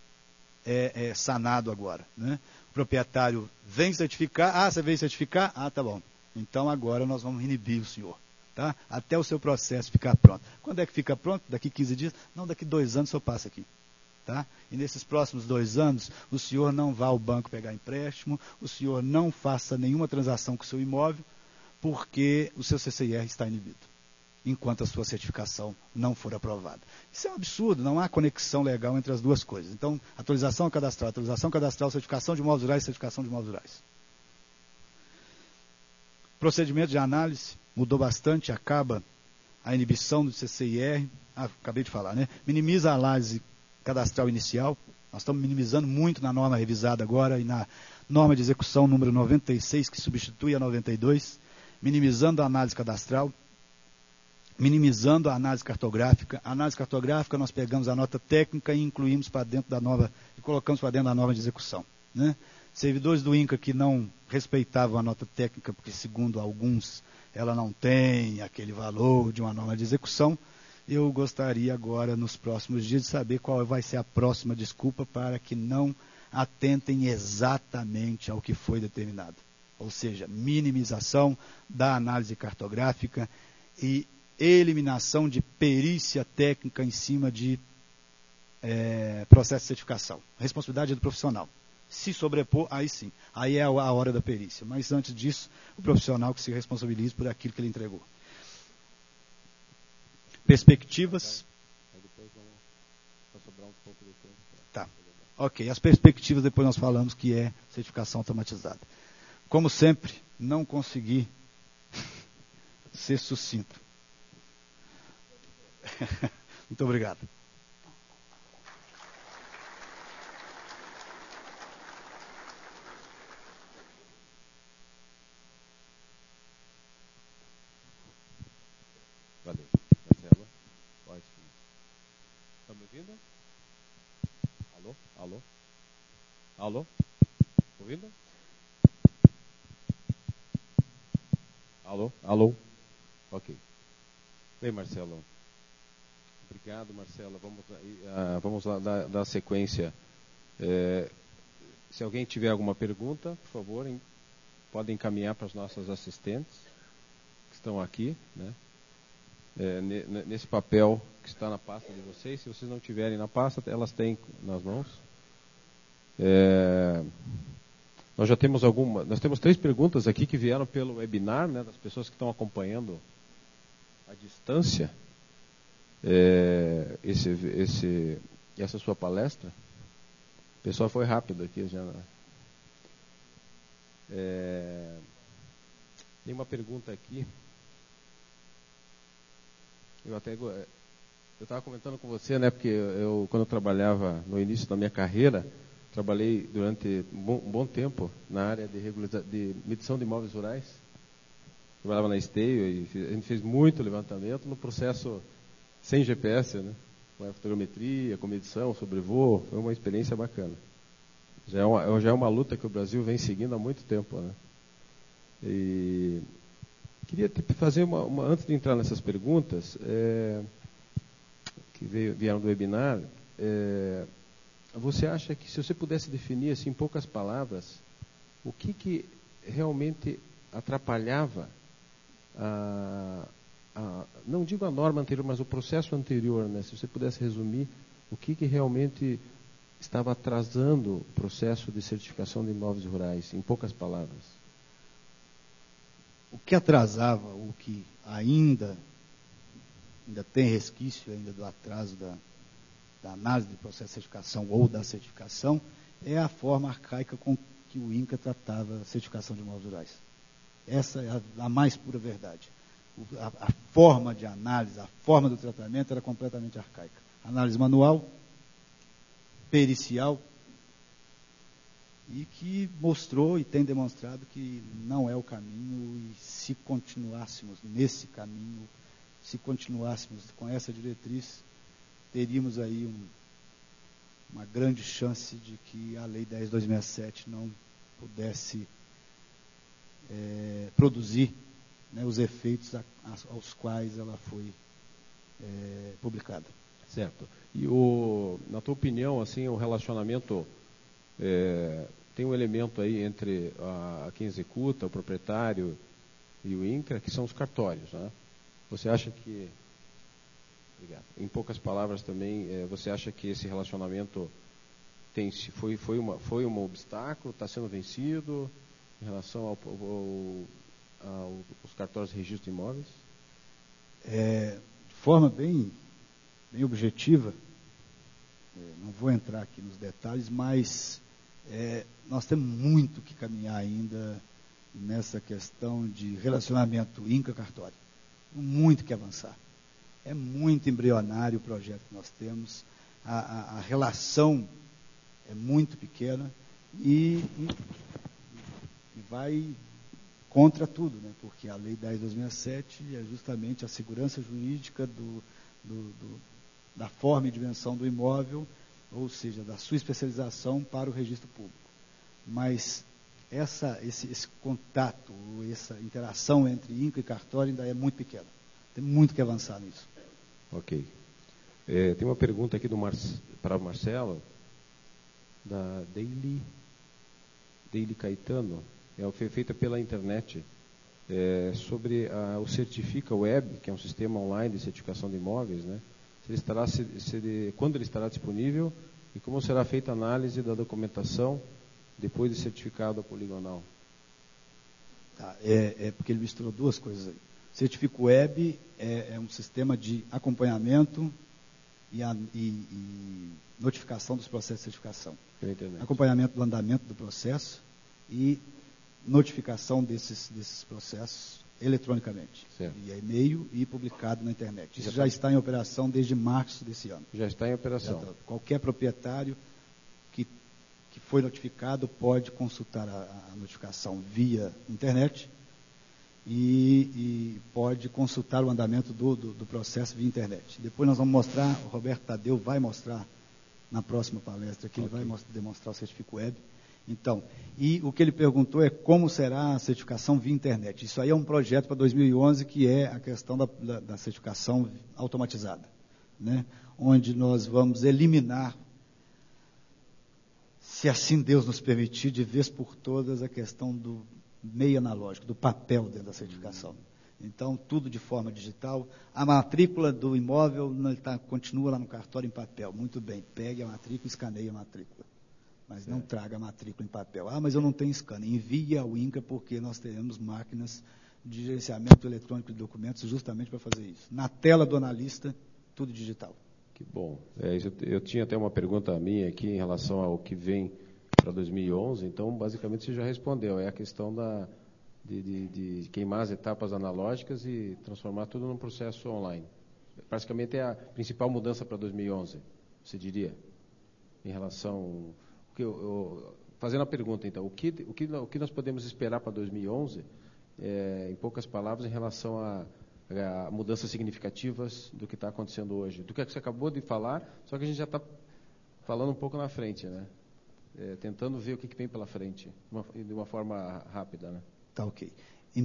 sanado agora. Né? O proprietário vem certificar, você veio certificar? Tá bom. Então agora nós vamos inibir o senhor. Tá? Até o seu processo ficar pronto. Quando é que fica pronto? Daqui 15 dias? Não, daqui 2 anos o senhor passa aqui. Tá? E nesses próximos 2 anos, o senhor não vá ao banco pegar empréstimo, o senhor não faça nenhuma transação com o seu imóvel, porque o seu CCIR está inibido, enquanto a sua certificação não for aprovada. Isso é um absurdo, não há conexão legal entre as duas coisas. Então, atualização cadastral, certificação de imóveis rurais, certificação de imóveis rurais. Procedimento de análise mudou bastante, acaba a inibição do CCIR, acabei de falar, né? Minimiza a análise cadastral inicial. Nós estamos minimizando muito na norma revisada agora e na norma de execução número 96, que substitui a 92, minimizando a análise cadastral, minimizando a análise cartográfica. A análise cartográfica nós pegamos a nota técnica e incluímos para dentro da nova, e colocamos para dentro da norma de execução, né? Servidores do INCRA que não respeitavam a nota técnica, porque segundo alguns ela não tem aquele valor de uma norma de execução, eu gostaria agora, nos próximos dias, de saber qual vai ser a próxima desculpa para que não atentem exatamente ao que foi determinado. Ou seja, minimização da análise cartográfica e eliminação de perícia técnica em cima de processo de certificação. A responsabilidade é do profissional. Se sobrepor, aí sim. Aí é a hora da perícia. Mas antes disso, o profissional que se responsabilize por aquilo que ele entregou. Perspectivas. Tá. Ok, as perspectivas depois nós falamos que é certificação automatizada. Como sempre, não consegui ser sucinto. Muito obrigado. Valeu. Marcelo, pode. Está me ouvindo? Alô? Alô? Alô? Ouvindo? Alô? Alô? Ok. Bem, Marcelo. Obrigado, Marcelo. Vamos lá dar sequência. Se alguém tiver alguma pergunta, por favor, podem encaminhar para as nossas assistentes que estão aqui, né? Nesse papel que está na pasta de vocês. Se vocês não tiverem na pasta, elas têm nas mãos. Nós já temos nós temos 3 perguntas aqui que vieram pelo webinar, né, das pessoas que estão acompanhando à distância essa sua palestra. O pessoal foi rápido aqui já. Tem uma pergunta aqui. Eu estava comentando com você, né, porque quando eu trabalhava no início da minha carreira, trabalhei durante um bom tempo na área de medição de imóveis rurais. Trabalhava na Esteio e a gente fez muito levantamento no processo sem GPS, né, com a fotogrametria, com medição, sobrevoo. Foi uma experiência bacana. Já é uma luta que o Brasil vem seguindo há muito tempo, né? E queria fazer antes de entrar nessas perguntas que vieram do webinar, você acha que, se você pudesse definir assim, em poucas palavras, o que realmente atrapalhava não digo a norma anterior, mas o processo anterior, né? Se você pudesse resumir, o que realmente estava atrasando o processo de certificação de imóveis rurais, em poucas palavras? O que atrasava, o que ainda tem resquício ainda do atraso da análise do processo de certificação ou da certificação, é a forma arcaica com que o INCRA tratava a certificação de imóveis rurais. Essa é a mais pura verdade. A forma de análise, a forma do tratamento era completamente arcaica. Análise manual, pericial, e que mostrou e tem demonstrado que não é o caminho, e se continuássemos nesse caminho, se continuássemos com essa diretriz, teríamos aí uma grande chance de que a Lei 10.267 não pudesse produzir, né, os efeitos aos quais ela foi publicada. Certo. E na tua opinião, assim, o relacionamento tem um elemento aí entre quem executa, o proprietário e o INCRA, que são os cartórios, né? Você acha que, obrigado, em poucas palavras também, você acha que esse relacionamento foi um obstáculo, está sendo vencido em relação aos cartórios de registro de imóveis? De forma bem objetiva, não vou entrar aqui nos detalhes, mas nós temos muito que caminhar ainda nessa questão de relacionamento INCRA-cartório. Muito que avançar. É muito embrionário o projeto que nós temos, a relação é muito pequena e vai contra tudo, né? Porque a Lei 10/2007 é justamente a segurança jurídica da forma e dimensão do imóvel, ou seja, da sua especialização para o registro público. Mas esse contato, essa interação entre INCRA e cartório ainda é muito pequena. Tem muito que avançar nisso. Ok. Tem uma pergunta aqui para o Marcelo, da Deile Caetano, foi feita pela internet, sobre o Certifica Web, que é um sistema online de certificação de imóveis, né? Quando ele estará disponível e como será feita a análise da documentação depois de certificado a poligonal. Tá, porque ele misturou duas coisas aí. Certifica Web é um sistema de acompanhamento e notificação dos processos de certificação. Acompanhamento do andamento do processo e notificação desses processos eletronicamente, via e-mail e publicado na internet. Isso já está em operação desde março desse ano. Já está em operação. Qualquer proprietário que foi notificado pode consultar a notificação via internet e pode consultar o andamento do processo via internet. Depois nós vamos mostrar, o Roberto Tadeu vai mostrar na próxima palestra, que ele vai demonstrar o Certifica Web. Então, e o que ele perguntou é como será a certificação via internet. Isso aí é um projeto para 2011, que é a questão da certificação automatizada, né? Onde nós vamos eliminar, se assim Deus nos permitir, de vez por todas, a questão do meio analógico, do papel dentro da certificação. Então, tudo de forma digital. A matrícula do imóvel continua lá no cartório em papel. Muito bem, pegue a matrícula e escaneie a matrícula. Mas não traga a matrícula em papel. Mas eu não tenho scanner. Envie ao INCRA, porque nós teremos máquinas de gerenciamento eletrônico de documentos justamente para fazer isso. Na tela do analista, tudo digital. Que bom. Eu tinha até uma pergunta minha aqui em relação ao que vem para 2011, então basicamente você já respondeu. É a questão de queimar as etapas analógicas e transformar tudo num processo online. Praticamente é a principal mudança para 2011, você diria, em relação... fazendo a pergunta, então, o que nós podemos esperar para 2011, em poucas palavras, em relação a mudanças significativas do que está acontecendo hoje? Do que você acabou de falar, só que a gente já está falando um pouco na frente, né? Tentando ver o que vem pela frente, de uma forma rápida, né? Tá, ok.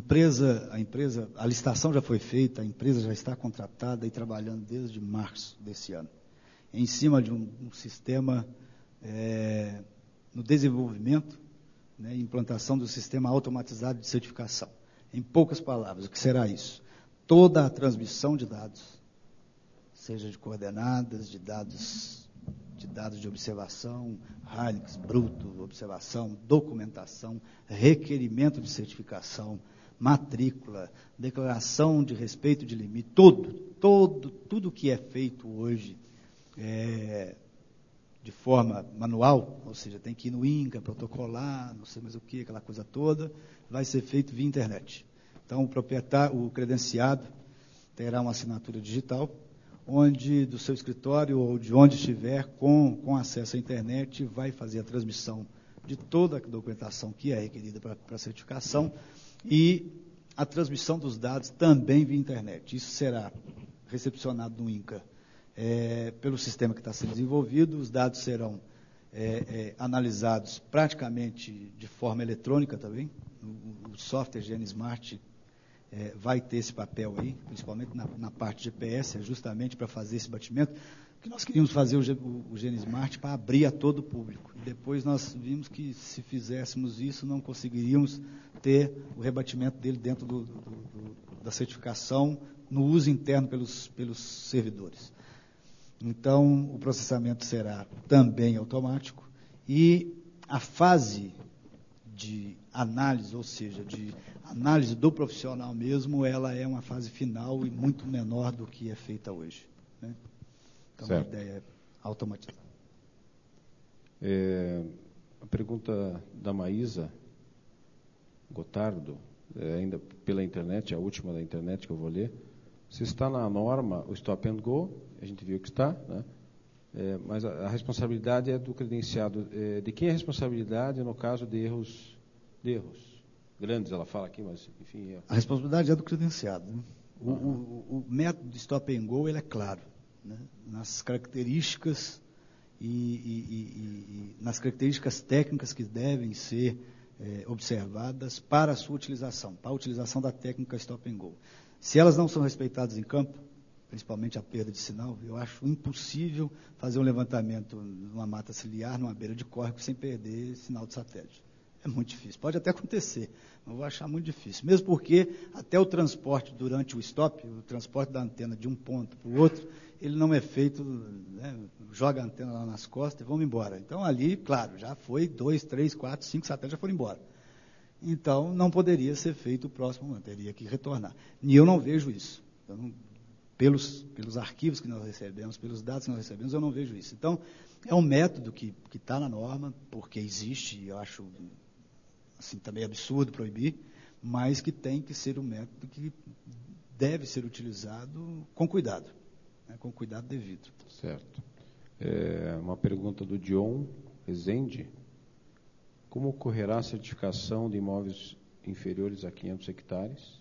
A licitação já foi feita, a empresa já está contratada e trabalhando desde março desse ano, em cima de um sistema no desenvolvimento, né, e implantação do sistema automatizado de certificação. Em poucas palavras, o que será isso? Toda a transmissão de dados, seja de coordenadas, de dados de observação, RANIX, bruto, observação, documentação, requerimento de certificação, matrícula, declaração de respeito de limite, tudo que é feito hoje de forma manual, ou seja, tem que ir no INCRA, protocolar, não sei mais o que, aquela coisa toda, vai ser feito via internet. Então, o credenciado terá uma assinatura digital, onde do seu escritório ou de onde estiver, com acesso à internet, vai fazer a transmissão de toda a documentação que é requerida para a certificação e a transmissão dos dados também via internet. Isso será recepcionado no INCRA pelo sistema que está sendo desenvolvido, os dados serão analisados praticamente de forma eletrônica também. O software GeneSmart vai ter esse papel aí, principalmente na parte de GPS, justamente para fazer esse batimento, que nós queríamos fazer o GeneSmart para abrir a todo o público. E depois nós vimos que, se fizéssemos isso, não conseguiríamos ter o rebatimento dele dentro da certificação, no uso interno pelos servidores. Então, o processamento será também automático e a fase de análise, ou seja, de análise do profissional mesmo, ela é uma fase final e muito menor do que é feita hoje, né? Então, certo. A ideia é automatizar. A pergunta da Maísa Gotardo, ainda pela internet, a última da internet que eu vou ler. Se está na norma o stop and go, a gente viu que está, né? Mas a responsabilidade é do credenciado. De quem é a responsabilidade no caso de erros grandes, ela fala aqui, mas enfim... A responsabilidade é do credenciado, né? O método de stop and go, ele é claro, né? Nas características e nas características técnicas que devem ser observadas para a sua utilização, para a utilização da técnica stop and go. Se elas não são respeitadas em campo, principalmente a perda de sinal, eu acho impossível fazer um levantamento numa mata ciliar, numa beira de córrego, sem perder sinal de satélite. É muito difícil. Pode até acontecer, mas eu vou achar muito difícil. Mesmo porque até o transporte durante o stop, o transporte da antena de um ponto para o outro, ele não é feito, né, joga a antena lá nas costas e vamos embora. Então ali, claro, já foi 2, 3, 4, 5 satélites já foram embora. Então não poderia ser feito o próximo ano, teria que retornar. E eu não vejo isso. Pelos arquivos que nós recebemos, pelos dados que nós recebemos, eu não vejo isso. Então, é um método que está na norma, porque existe, e eu acho assim, também absurdo proibir, mas que tem que ser um método que deve ser utilizado com cuidado, né, com cuidado devido. Certo. Uma pergunta do John Rezende. Como ocorrerá a certificação de imóveis inferiores a 500 hectares?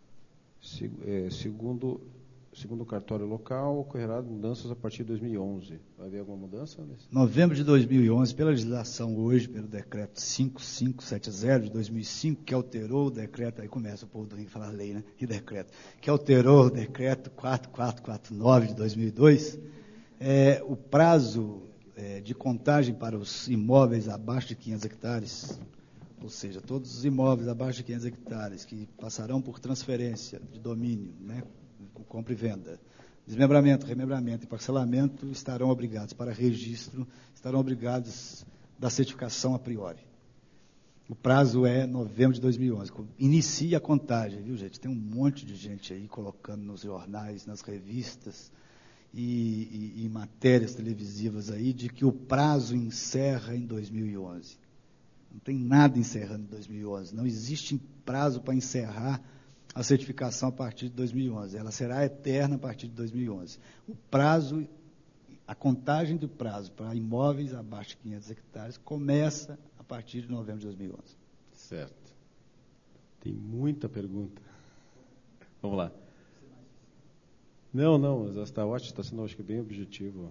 Segundo o cartório local, ocorrerá mudanças a partir de 2011. Vai haver alguma mudança? Novembro de 2011, pela legislação hoje, pelo decreto 5570 de 2005, que alterou o decreto, aí começa o povo do Rio a falar lei, né? E decreto, que alterou o decreto 4449 de 2002, o prazo de contagem para os imóveis abaixo de 500 hectares, ou seja, todos os imóveis abaixo de 500 hectares que passarão por transferência de domínio, né, compra e venda, desmembramento, remembramento e parcelamento, estarão obrigados para registro, estarão obrigados da certificação a priori. O prazo é novembro de 2011. Inicia a contagem, viu, gente? Tem um monte de gente aí colocando nos jornais, nas revistas e matérias televisivas aí de que o prazo encerra em 2011. Não tem nada encerrando em 2011. Não existe prazo para encerrar a certificação a partir de 2011. Ela será eterna a partir de 2011. O prazo, a contagem do prazo para imóveis abaixo de 500 hectares começa a partir de novembro de 2011. Certo. Tem muita pergunta. Vamos lá. Não, mas está ótimo, está sendo, acho que, bem objetivo.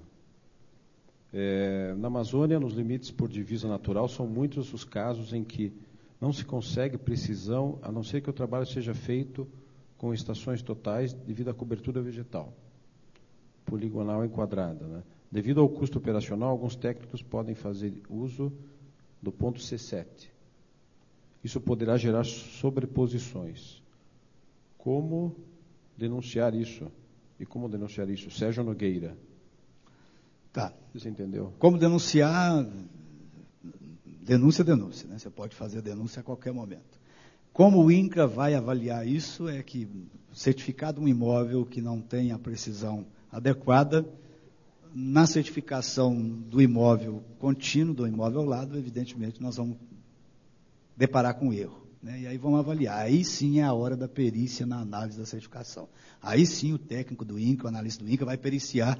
Na Amazônia, nos limites por divisa natural, são muitos os casos em que não se consegue precisão, a não ser que o trabalho seja feito com estações totais devido à cobertura vegetal, poligonal enquadrada, né? Devido ao custo operacional, alguns técnicos podem fazer uso do ponto C7. Isso poderá gerar sobreposições. Como denunciar isso? E como denunciar isso? Sérgio Nogueira. Tá. Você entendeu? Como denunciar? Denúncia, né? Você pode fazer a denúncia a qualquer momento. Como o INCRA vai avaliar isso é que, certificado um imóvel que não tem a precisão adequada, na certificação do imóvel contínuo, do imóvel ao lado, evidentemente, nós vamos deparar com erro, né? E aí vamos avaliar. Aí sim é a hora da perícia na análise da certificação. Aí sim o técnico do INCRA, o analista do INCRA, vai periciar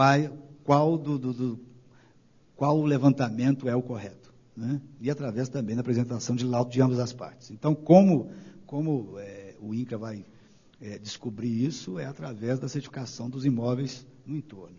qual levantamento é o correto, né? E através também da apresentação de laudo de ambas as partes. Então, como o INCRA vai descobrir isso, é através da certificação dos imóveis no entorno.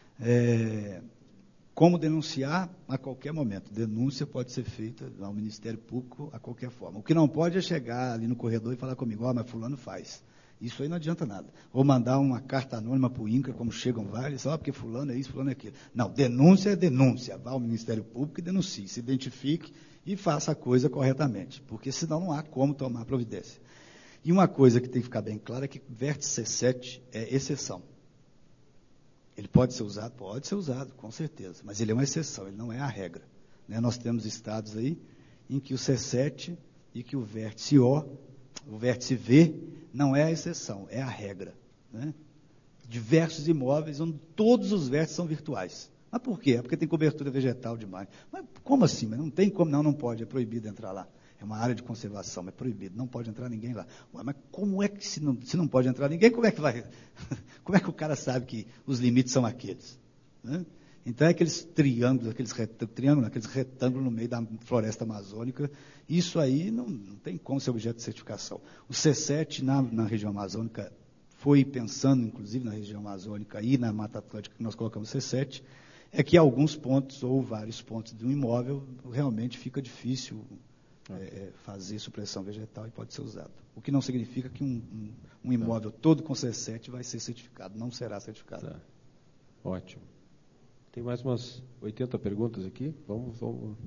Como denunciar a qualquer momento. Denúncia pode ser feita ao Ministério Público a qualquer forma. O que não pode é chegar ali no corredor e falar comigo, mas fulano faz. Isso aí não adianta nada. Ou mandar uma carta anônima para o INCRA, como chegam vários, porque fulano é isso, fulano é aquilo. Não, denúncia é denúncia. Vá ao Ministério Público e denuncie, se identifique e faça a coisa corretamente, porque senão não há como tomar providência. E uma coisa que tem que ficar bem clara é que vértice C7 é exceção. Ele pode ser usado? Pode ser usado, com certeza, mas ele é uma exceção, ele não é a regra, né? Nós temos estados aí em que o C7 e que o vértice o vértice V, não é a exceção, é a regra, né? Diversos imóveis onde todos os vértices são virtuais. Mas por quê? É porque tem cobertura vegetal demais. Mas como assim? Mas não tem como, não pode, é proibido entrar lá. é uma área de conservação, é proibido, não pode entrar ninguém lá. Ué, mas como é que, se não pode entrar ninguém, como é que vai? Como é que o cara sabe que os limites são aqueles? Né? Então, é aqueles triângulos, aqueles retângulos no meio da floresta amazônica, isso aí não tem como ser objeto de certificação. O C7 na região amazônica foi pensando, inclusive, na região amazônica e na Mata Atlântica, que nós colocamos C7, é que alguns pontos, ou vários pontos de um imóvel, realmente fica difícil fazer supressão vegetal e pode ser usado. O que não significa que um imóvel todo com C7 vai ser certificado, não será certificado. Tá. Ótimo. Tem mais umas 80 perguntas aqui. Vamos.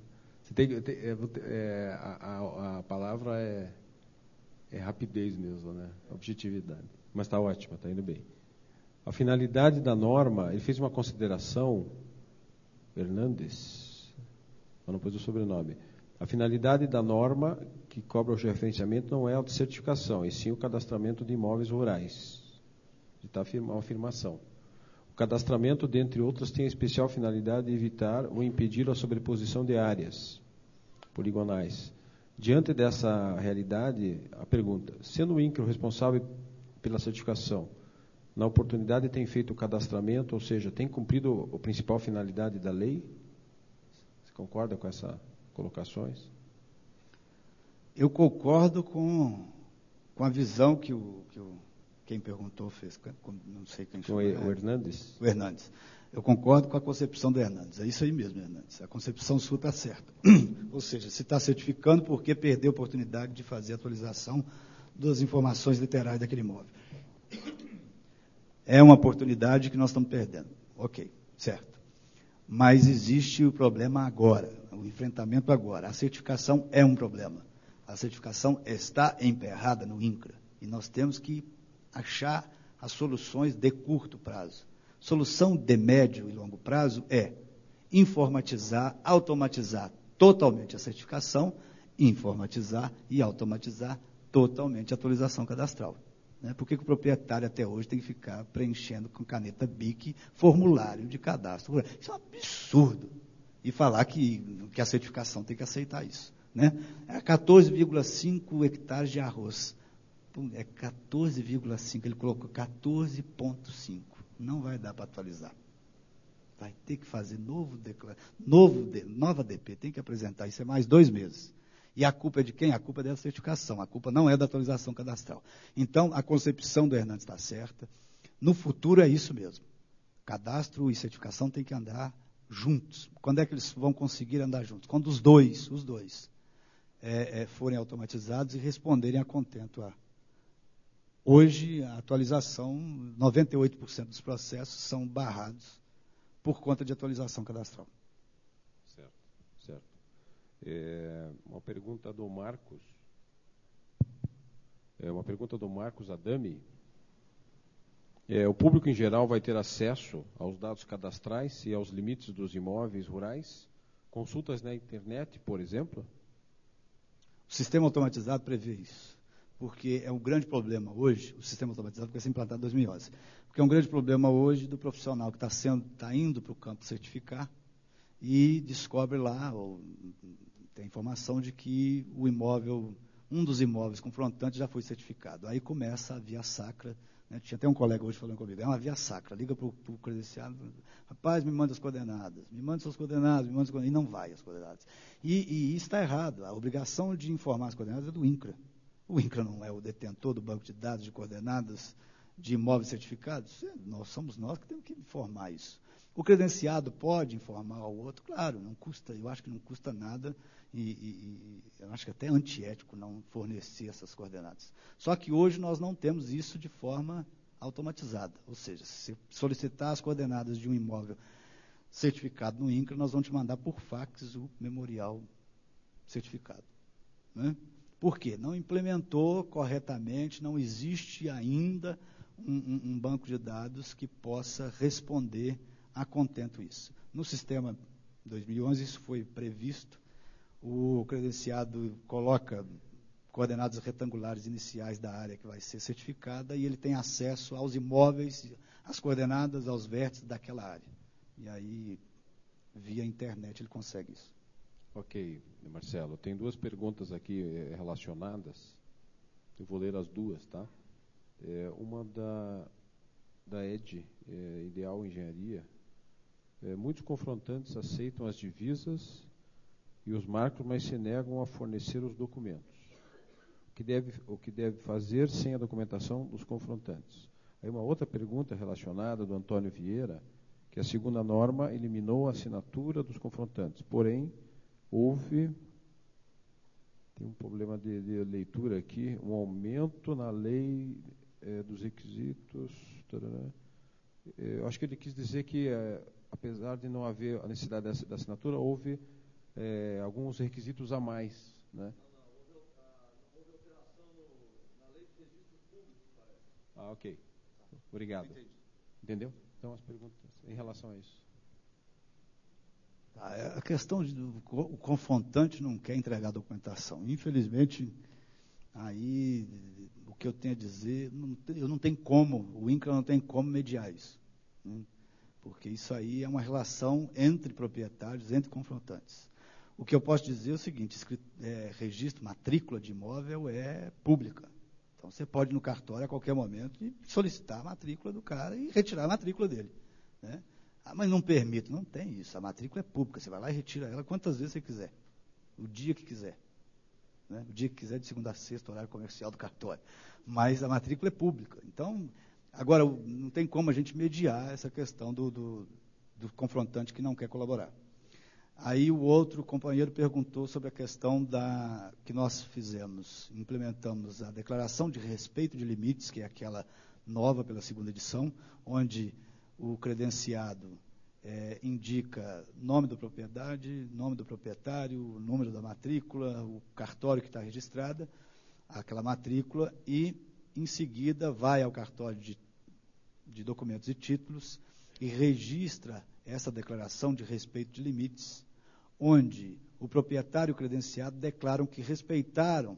A palavra é rapidez mesmo, né? Objetividade. Mas está ótima, está indo bem. A finalidade da norma, ele fez uma consideração, Hernandes, mas não pôs o sobrenome. A finalidade da norma que cobra o referenciamento não é a de certificação, e sim o cadastramento de imóveis rurais. Está uma afirmação. O cadastramento, dentre outras, tem a especial finalidade de evitar ou impedir a sobreposição de áreas poligonais. Diante dessa realidade, a pergunta: sendo o INCRA o responsável pela certificação, na oportunidade tem feito o cadastramento, ou seja, tem cumprido a principal finalidade da lei? Você concorda com essas colocações? Eu concordo com a visão que quem perguntou fez, não sei quem chamou. O Hernandes? O Hernandes. Eu concordo com a concepção do Hernandes. É isso aí mesmo, Hernandes. A concepção sua está certa. Ou seja, se está certificando porque perdeu a oportunidade de fazer a atualização das informações literais daquele imóvel. É uma oportunidade que nós estamos perdendo. Ok, certo. Mas existe o problema agora, o enfrentamento agora. A certificação é um problema. A certificação está emperrada no INCRA. E nós temos que achar as soluções de curto prazo. Solução de médio e longo prazo é informatizar, automatizar totalmente a certificação, informatizar e automatizar totalmente a atualização cadastral. Né? Por que o proprietário até hoje tem que ficar preenchendo com caneta BIC formulário de cadastro? Isso é um absurdo. E falar que a certificação tem que aceitar isso. Né? É 14,5 hectares de arroz. É 14,5, ele colocou 14,5. Não vai dar para atualizar. Vai ter que fazer nova DP, tem que apresentar, isso é mais 2 meses. E a culpa é de quem? A culpa é da certificação, a culpa não é da atualização cadastral. Então, a concepção do Hernandes está certa. No futuro é isso mesmo. Cadastro e certificação têm que andar juntos. Quando é que eles vão conseguir andar juntos? Quando os dois forem automatizados e responderem a contento a. Hoje, a atualização, 98% dos processos são barrados por conta de atualização cadastral. Certo. Uma pergunta do Marcos. Uma pergunta do Marcos Adami. O público em geral vai ter acesso aos dados cadastrais e aos limites dos imóveis rurais? Consultas na internet, por exemplo? O sistema automatizado prevê isso. Porque é um grande problema hoje, o sistema automatizado vai ser implantado em 2011, porque é um grande problema hoje do profissional que está indo para o campo certificar e descobre lá, ou tem informação de que o imóvel, um dos imóveis confrontantes já foi certificado. Aí começa a via sacra, né? Tinha até um colega hoje falando comigo, é uma via sacra, liga para o credenciado, rapaz, me manda as coordenadas, e não vai as coordenadas. E isso está errado, a obrigação de informar as coordenadas é do INCRA. O INCRA não é o detentor do banco de dados de coordenadas de imóveis certificados? Somos nós que temos que informar isso. O credenciado pode informar ao outro? Claro, não custa, eu acho que não custa nada e eu acho que até antiético não fornecer essas coordenadas. Só que hoje nós não temos isso de forma automatizada. Ou seja, se solicitar as coordenadas de um imóvel certificado no INCRA, nós vamos te mandar por fax o memorial certificado. Né? Por quê? Não implementou corretamente, não existe ainda um banco de dados que possa responder a contento isso. No sistema 2011, isso foi previsto, o credenciado coloca coordenadas retangulares iniciais da área que vai ser certificada e ele tem acesso aos imóveis, às coordenadas, aos vértices daquela área. E aí, via internet, ele consegue isso. Ok, Marcelo. Tem duas perguntas aqui relacionadas. Eu vou ler as duas, tá? Uma da Ed, Ideal Engenharia. Muitos confrontantes aceitam as divisas e os marcos, mas se negam a fornecer os documentos. O que deve fazer sem a documentação dos confrontantes? Aí uma outra pergunta relacionada do Antônio Vieira, que a segunda norma eliminou a assinatura dos confrontantes, porém tem um problema de leitura aqui, um aumento na lei dos requisitos. Eu acho que ele quis dizer que, apesar de não haver a necessidade da assinatura, houve alguns requisitos a mais, né? Houve alteração na lei dos registros públicos, parece. Ah, ok. Obrigado. Entendi. Entendeu? Então, as perguntas em relação a isso. A questão o confrontante não quer entregar a documentação. Infelizmente, aí o que eu tenho a dizer, eu não tenho como, o INCRA não tem como mediar isso, né? Porque isso aí é uma relação entre proprietários, entre confrontantes. O que eu posso dizer é o seguinte: registro, matrícula de imóvel é pública. Então você pode ir no cartório a qualquer momento e solicitar a matrícula do cara e retirar a matrícula dele, né? Mas não permito, não tem isso. A matrícula é pública, você vai lá e retira ela quantas vezes você quiser, o dia que quiser, né? O dia que quiser, de segunda a sexta, horário comercial do cartório. Mas a matrícula é pública. Então, agora, não tem como a gente mediar essa questão do confrontante que não quer colaborar. Aí o outro companheiro perguntou sobre a questão que nós implementamos a declaração de respeito de limites, que é aquela nova pela segunda edição, onde o credenciado indica nome da propriedade, nome do proprietário, o número da matrícula, o cartório que está registrada, aquela matrícula, e em seguida vai ao cartório de documentos e títulos e registra essa declaração de respeito de limites, onde o proprietário e o credenciado declaram que respeitaram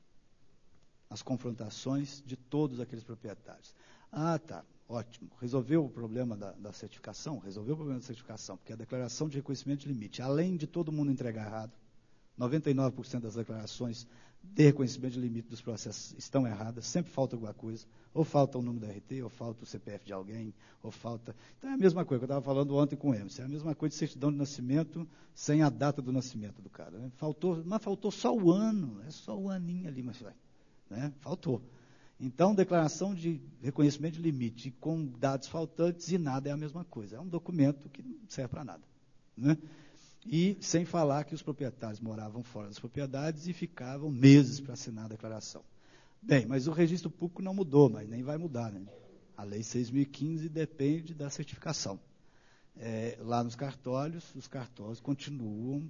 as confrontações de todos aqueles proprietários. Ah, tá, ótimo. Resolveu o problema da certificação? Resolveu o problema da certificação, porque a declaração de reconhecimento de limite, além de todo mundo entregar errado, 99% das declarações de reconhecimento de limite dos processos estão erradas, sempre falta alguma coisa, ou falta o número da RT, ou falta o CPF de alguém, ou falta... Então é a mesma coisa que eu estava falando ontem com o Emerson, é a mesma coisa de certidão de nascimento sem a data do nascimento do cara, né? Faltou só o ano, é só o aninho ali, mas vai, né? Faltou. Então, declaração de reconhecimento de limite com dados faltantes e nada é a mesma coisa, é um documento que não serve para nada, né? E sem falar que os proprietários moravam fora das propriedades e ficavam meses para assinar a declaração. Bem, mas o registro público não mudou, mas nem vai mudar, né? A lei 6.015 depende da certificação. Lá nos cartórios, os cartórios continuam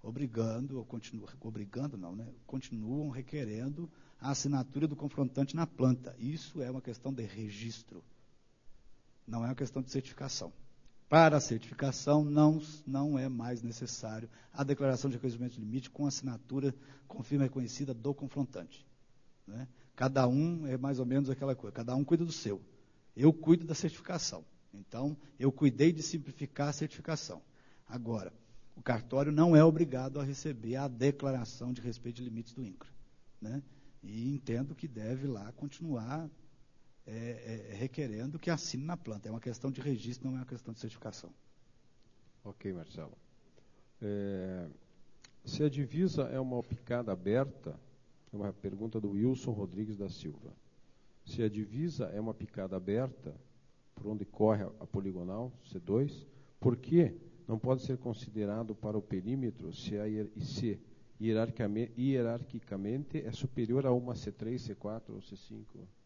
continuam requerendo a assinatura do confrontante na planta. Isso é uma questão de registro, não é uma questão de certificação. Para a certificação, não é mais necessário a declaração de reconhecimento de limite com assinatura com firma reconhecida do confrontante, né? Cada um é mais ou menos aquela coisa, cada um cuida do seu. Eu cuido da certificação. Então, eu cuidei de simplificar a certificação. Agora, o cartório não é obrigado a receber a declaração de respeito de limites do INCRA, né? E entendo que deve lá continuar requerendo que assine na planta. É uma questão de registro, não é uma questão de certificação. Ok, Marcelo. Se a divisa é uma picada aberta, é uma pergunta do Wilson Rodrigues da Silva. Se a divisa é uma picada aberta, por onde corre a poligonal, C2, por que não pode ser considerado para o perímetro se hierarquicamente é superior a uma C3, C4 ou C5?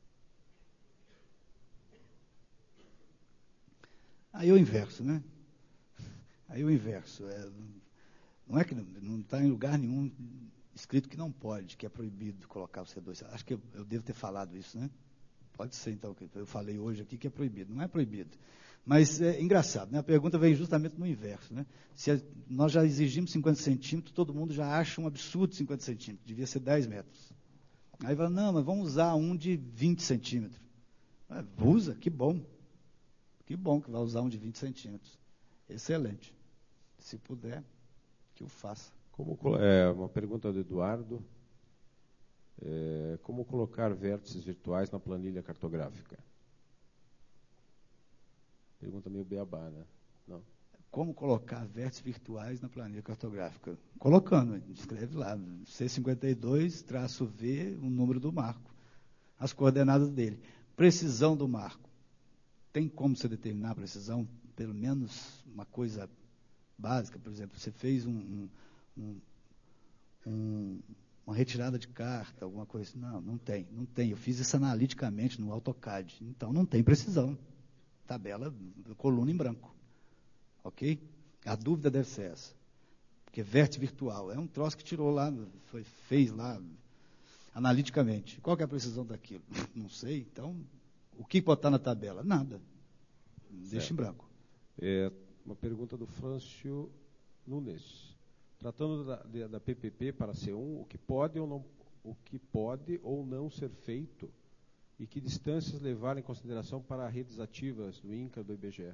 Aí é o inverso, né? Aí é o inverso. Não é que não está em lugar nenhum escrito que não pode, que é proibido colocar o C2. Acho que eu devo ter falado isso, né? Pode ser, então, que eu falei hoje aqui que é proibido. Não é proibido. Mas é engraçado, né? A pergunta vem justamente no inverso, né? Nós já exigimos 50 centímetros, todo mundo já acha um absurdo 50 centímetros, devia ser 10 metros. Aí fala, não, mas vamos usar um de 20 centímetros. Usa, que bom. Que bom que vai usar um de 20 centímetros. Excelente. Se puder, que o faça. Uma pergunta do Eduardo. Como colocar vértices virtuais na planilha cartográfica? Pergunta meio beabá, né? Não. Como colocar vértices virtuais na planilha cartográfica? Colocando, escreve lá, C52-V, o número do marco, as coordenadas dele. Precisão do marco. Tem como você determinar a precisão? Pelo menos uma coisa básica, por exemplo, você fez uma retirada de carta, alguma coisa assim. Não tem. Eu fiz isso analiticamente no AutoCAD. Então, não tem precisão. Tabela, coluna em branco. Ok? A dúvida deve ser essa. Porque vértice virtual é um troço que tirou lá, fez lá, analiticamente. Qual que é a precisão daquilo? Não sei. Então, o que botar na tabela? Nada. Deixa em branco. Uma pergunta do Frâncio Nunes. Tratando da PPP para C1, o que pode ou não ser feito e que distâncias levar em consideração para redes ativas do INCRA, do IBGE?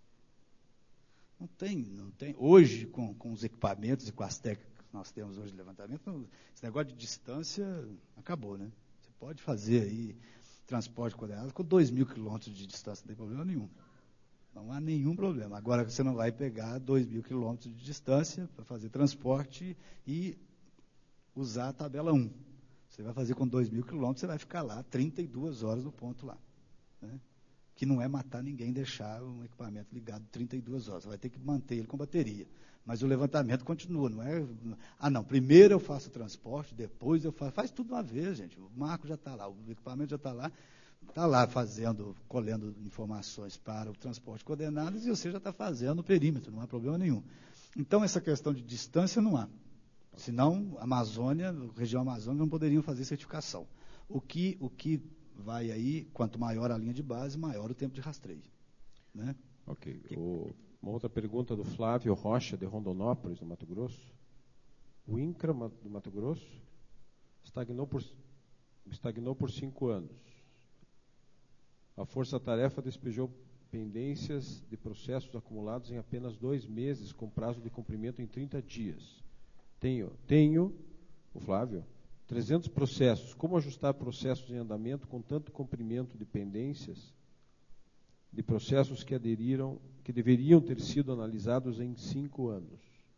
Não tem. Hoje, com os equipamentos e com as técnicas que nós temos hoje de levantamento, esse negócio de distância acabou, né? Você pode fazer aí transporte coordenado com 2.000 quilômetros de distância, não tem problema nenhum. Não há nenhum problema. Agora você não vai pegar 2.000 quilômetros de distância para fazer transporte e usar a tabela 1. Você vai fazer com 2.000 quilômetros, você vai ficar lá 32 horas no ponto lá. Né? Que não é matar ninguém, deixar um equipamento ligado 32 horas. Você vai ter que manter ele com bateria. Mas o levantamento continua, não é? Primeiro eu faço o transporte, depois eu faço. Faz tudo uma vez, gente. O marco já está lá, o equipamento já está lá colhendo informações para o transporte coordenadas e você já está fazendo o perímetro, não há problema nenhum. Então, essa questão de distância não há. Senão, região amazônica não poderiam fazer certificação. O que vai aí, quanto maior a linha de base, maior o tempo de rastreio. Né? Ok. Uma outra pergunta do Flávio Rocha, de Rondonópolis, no Mato Grosso. O INCRA do Mato Grosso estagnou por 5 anos. A Força-Tarefa despejou pendências de processos acumulados em apenas 2 meses, com prazo de cumprimento em 30 dias. Tenho, o Flávio, 300 processos. Como ajustar processos em andamento com tanto cumprimento de pendências de processos que deveriam ter sido analisados em 5 anos?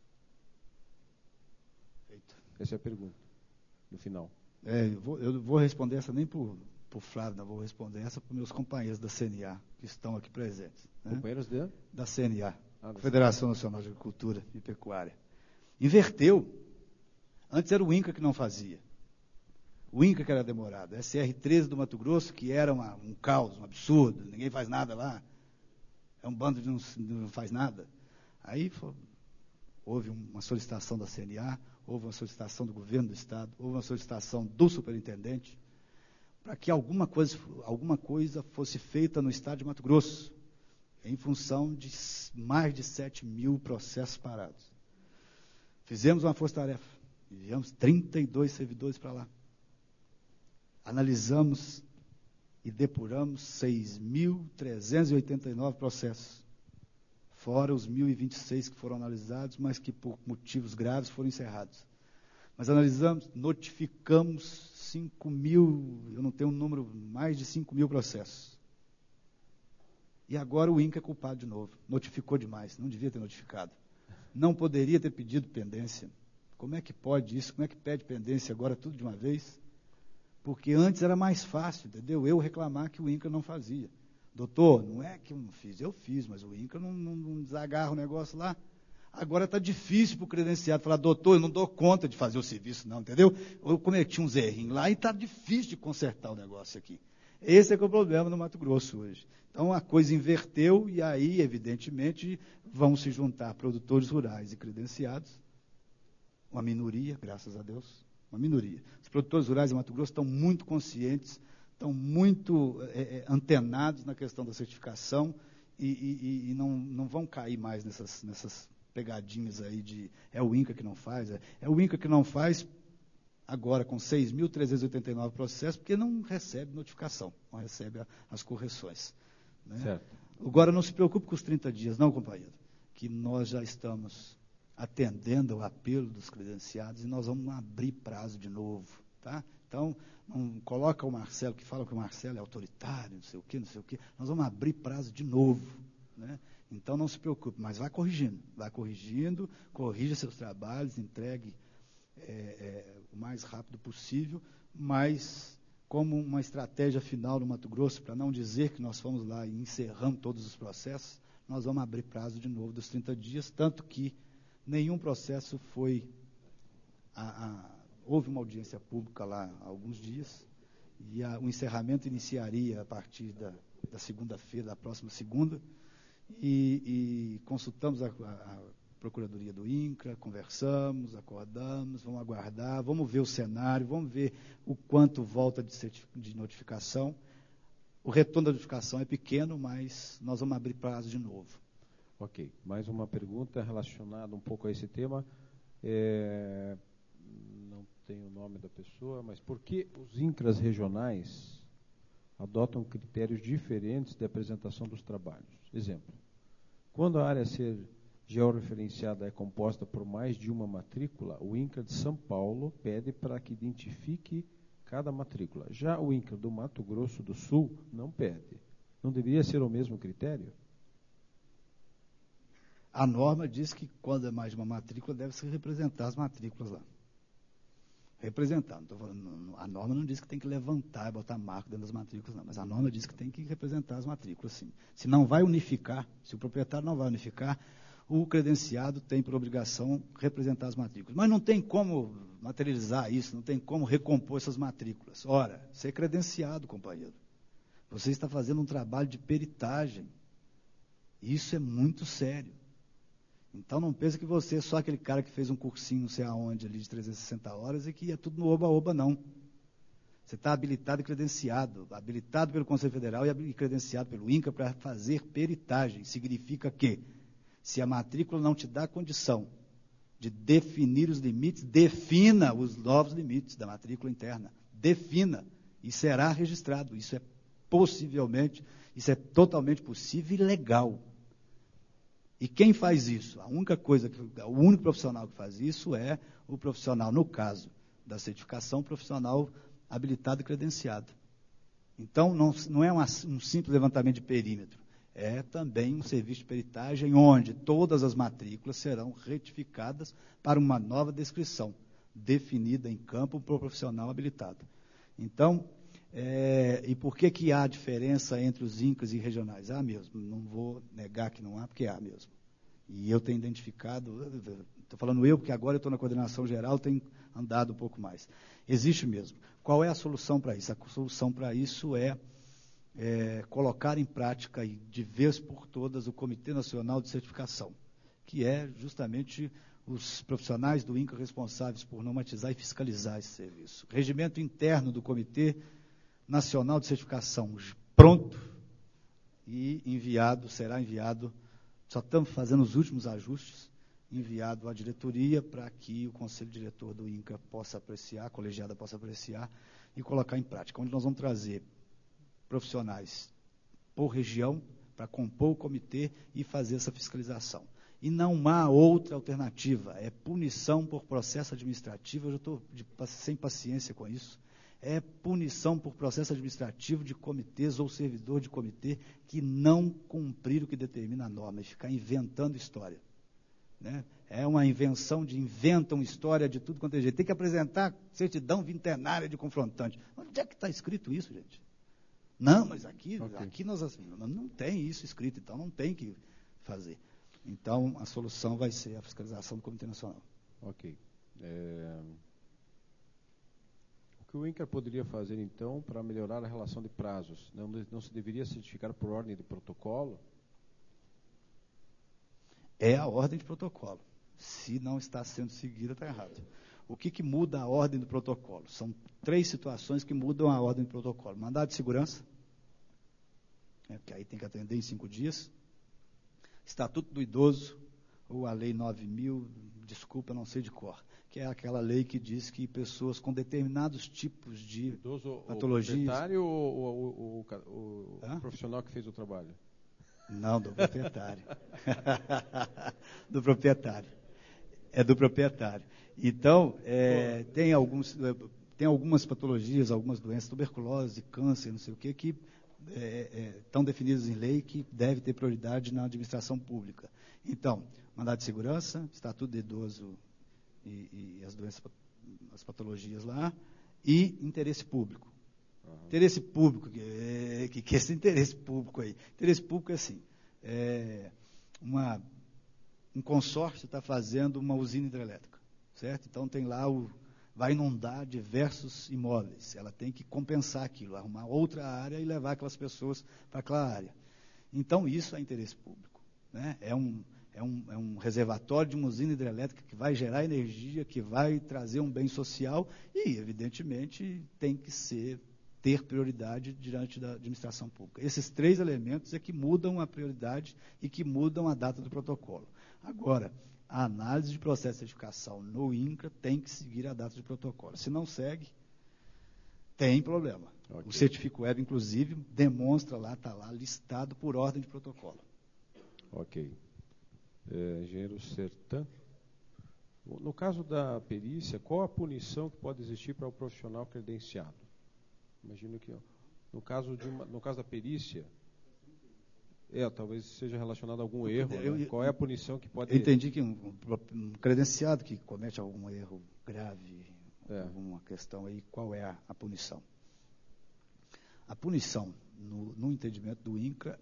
Feito. Essa é a pergunta, no final. Eu vou responder essa nem para o Flávio, não vou responder essa para os meus companheiros da CNA, que estão aqui presentes. Né? Companheiros da CNA, da Federação Nacional de Agricultura e Pecuária. Inverteu. Antes era o INCRA que não fazia. O INCRA que era demorado. A SR-13 do Mato Grosso, que era um caos, um absurdo, ninguém faz nada lá. É um bando de não faz nada. Aí houve uma solicitação da CNA, houve uma solicitação do governo do Estado, houve uma solicitação do superintendente, para que alguma coisa fosse feita no Estado de Mato Grosso, em função de mais de 7.000 processos parados. Fizemos uma força-tarefa, enviamos 32 servidores para lá. Analisamos e depuramos 6.389 processos, fora os 1.026 que foram analisados, mas que por motivos graves foram encerrados. Mas analisamos, notificamos 5.000, eu não tenho um número, mais de 5.000 processos. E agora o INCRA é culpado de novo. Notificou demais, não devia ter notificado. Não poderia ter pedido pendência. Como é que pode isso? Como é que pede pendência agora tudo de uma vez? Porque antes era mais fácil, entendeu? Eu reclamar que o INCRA não fazia. Doutor, não é que eu não fiz, eu fiz, mas o INCRA não desagarra o negócio lá. Agora está difícil para o credenciado falar, doutor, eu não dou conta de fazer o serviço, não, entendeu? Eu cometi uns errinhos lá e está difícil de consertar o negócio aqui. Esse é que é o problema no Mato Grosso hoje. Então a coisa inverteu e aí, evidentemente, vão se juntar produtores rurais e credenciados, uma minoria, graças a Deus, uma minoria. Os produtores rurais do Mato Grosso estão muito conscientes, estão muito antenados na questão da certificação e não vão cair mais nessas pegadinhas aí de é o INCRA que não faz. É o INCRA que não faz agora com 6.389 processos, porque não recebe notificação, não recebe as correções. Né? Certo. Agora não se preocupe com os 30 dias, não, companheiro, que nós já estamos atendendo ao apelo dos credenciados, e nós vamos abrir prazo de novo, tá? Então, não coloca o Marcelo, que fala que o Marcelo é autoritário, não sei o quê, nós vamos abrir prazo de novo, né? Então, não se preocupe, mas vai corrigindo, corrija seus trabalhos, entregue o mais rápido possível, mas como uma estratégia final no Mato Grosso, para não dizer que nós fomos lá e encerramos todos os processos, nós vamos abrir prazo de novo dos 30 dias, tanto que nenhum processo foi... houve uma audiência pública lá há alguns dias, e o encerramento iniciaria a partir da segunda-feira, da próxima segunda, e consultamos a Procuradoria do INCRA, conversamos, acordamos, vamos aguardar, vamos ver o cenário, vamos ver o quanto volta de notificação. O retorno da notificação é pequeno, mas nós vamos abrir prazo de novo. Ok. Mais uma pergunta relacionada um pouco a esse tema. Não tenho o nome da pessoa, mas por que os INCRAs regionais adotam critérios diferentes de apresentação dos trabalhos? Exemplo, quando a área a ser georreferenciada é composta por mais de uma matrícula, o INCRA de São Paulo pede para que identifique cada matrícula. Já o INCRA do Mato Grosso do Sul não pede. Não deveria ser o mesmo critério? A norma diz que quando é mais de uma matrícula, deve-se representar as matrículas lá. Representar. Não tô falando, a norma não diz que tem que levantar e botar marco dentro das matrículas, não. Mas a norma diz que tem que representar as matrículas, sim. Se não vai unificar, se o proprietário não vai unificar, o credenciado tem por obrigação representar as matrículas. Mas não tem como materializar isso, não tem como recompor essas matrículas. Ora, você é credenciado, companheiro. Você está fazendo um trabalho de peritagem. Isso é muito sério. Então não pense que você é só aquele cara que fez um cursinho não sei aonde ali de 360 horas e que é tudo no oba-oba, não. Você está habilitado e credenciado, habilitado pelo Conselho Federal e credenciado pelo INCRA para fazer peritagem. Significa que, se a matrícula não te dá condição de definir os limites, defina os novos limites da matrícula interna. Defina. E será registrado. Isso é totalmente possível e legal. E quem faz isso? O único profissional que faz isso é o profissional, no caso da certificação, profissional habilitado e credenciado. Então, não é um simples levantamento de perímetro, é também um serviço de peritagem onde todas as matrículas serão retificadas para uma nova descrição, definida em campo por profissional habilitado. Então, e por que há diferença entre os INCRAs e regionais? Há mesmo, não vou negar que não há, porque há mesmo. E eu tenho identificado, estou falando eu, porque agora eu estou na coordenação geral, tenho andado um pouco mais. Existe mesmo. Qual é a solução para isso? A solução para isso é colocar em prática, e de vez por todas, o Comitê Nacional de Certificação, que é justamente os profissionais do INCRA responsáveis por normatizar e fiscalizar esse serviço. Regimento interno do Comitê Nacional de Certificação, pronto e será enviado, só estamos fazendo os últimos ajustes, enviado à diretoria para que o Conselho Diretor do INCRA possa apreciar, a colegiada possa apreciar e colocar em prática, onde nós vamos trazer profissionais por região para compor o comitê e fazer essa fiscalização. E não há outra alternativa, é punição por processo administrativo, eu já estou sem paciência com isso. É punição por processo administrativo de comitês ou servidor de comitê que não cumprir o que determina a norma e ficar inventando história. Né? É uma invenção inventam história de tudo quanto é jeito. Tem que apresentar certidão vintenária de confrontante. Onde é que está escrito isso, gente? Não, mas aqui nós não tem isso escrito, então não tem que fazer. Então, a solução vai ser a fiscalização do Comitê Nacional. Ok. O que o INCRA poderia fazer, então, para melhorar a relação de prazos? Não se deveria certificar por ordem de protocolo? É a ordem de protocolo. Se não está sendo seguida, está errado. O que muda a ordem do protocolo? São 3 situações que mudam a ordem do protocolo. Mandado de segurança, que aí tem que atender em 5 dias. Estatuto do Idoso, ou a Lei 9.000, desculpa, não sei de cor, que é aquela lei que diz que pessoas com determinados tipos de idoso, patologias... O proprietário ou o profissional que fez o trabalho? Não, do proprietário. Do proprietário. É do proprietário. Então, tem algumas patologias, algumas doenças, tuberculose, câncer, não sei o quê, que estão definidas em lei que deve ter prioridade na administração pública. Então, mandado de segurança, estatuto de idoso e as doenças, as patologias lá, e interesse público. Uhum. Interesse público, que é esse interesse público aí? Interesse público é assim, um consórcio está fazendo uma usina hidrelétrica, certo? Então tem lá vai inundar diversos imóveis, ela tem que compensar aquilo, arrumar outra área e levar aquelas pessoas para aquela área. Então isso é interesse público, né? É um reservatório de uma usina hidrelétrica que vai gerar energia, que vai trazer um bem social e, evidentemente, tem que ter prioridade diante da administração pública. Esses 3 elementos é que mudam a prioridade e que mudam a data do protocolo. Agora, a análise de processo de certificação no INCRA tem que seguir a data de protocolo. Se não segue, tem problema. Okay. O Certifico Web, inclusive, demonstra lá, está lá listado por ordem de protocolo. Ok. Engenheiro Sertan, no caso da perícia, qual a punição que pode existir para o profissional credenciado? Imagino que no caso da perícia, talvez seja relacionado a algum erro. Né? Qual é a punição que pode... Eu entendi que um credenciado que comete algum erro grave, alguma questão aí, qual é a punição? A punição, no entendimento do INCRA,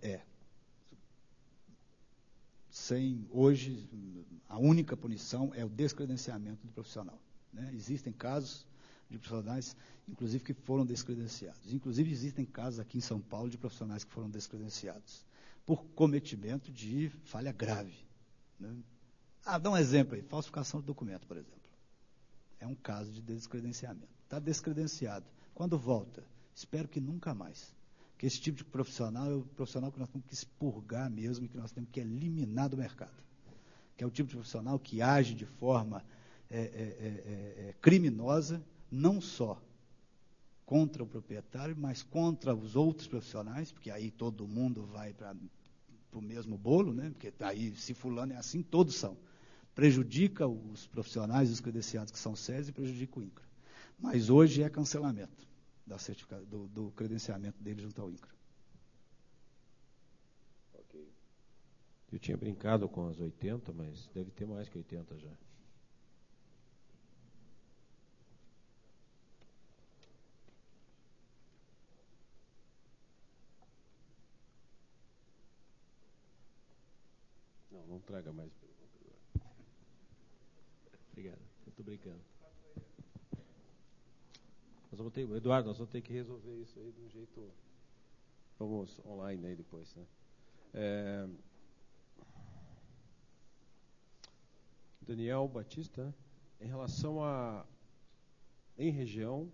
hoje, a única punição é o descredenciamento do profissional. Né? Existem casos de profissionais, inclusive, que foram descredenciados. Inclusive, existem casos aqui em São Paulo de profissionais que foram descredenciados por cometimento de falha grave. Né? Dá um exemplo aí, falsificação de documento, por exemplo. É um caso de descredenciamento. Está descredenciado. Quando volta, espero que nunca mais. Porque esse tipo de profissional é o profissional que nós temos que expurgar mesmo, que nós temos que eliminar do mercado. Que é o tipo de profissional que age de forma criminosa, não só contra o proprietário, mas contra os outros profissionais, porque aí todo mundo vai para o mesmo bolo, né? Porque aí, se fulano é assim, todos são. Prejudica os profissionais, os credenciados que são sérios e prejudica o INCRA. Mas hoje é cancelamento do credenciamento dele junto ao INCRA. Ok. Eu tinha brincado com as 80, mas deve ter mais que 80 já. Não traga mais perguntas agora. Obrigado, eu estou brincando. Eduardo, nós vamos ter que resolver isso aí de um jeito... Vamos online aí depois, né? Daniel Batista, né? Em relação em região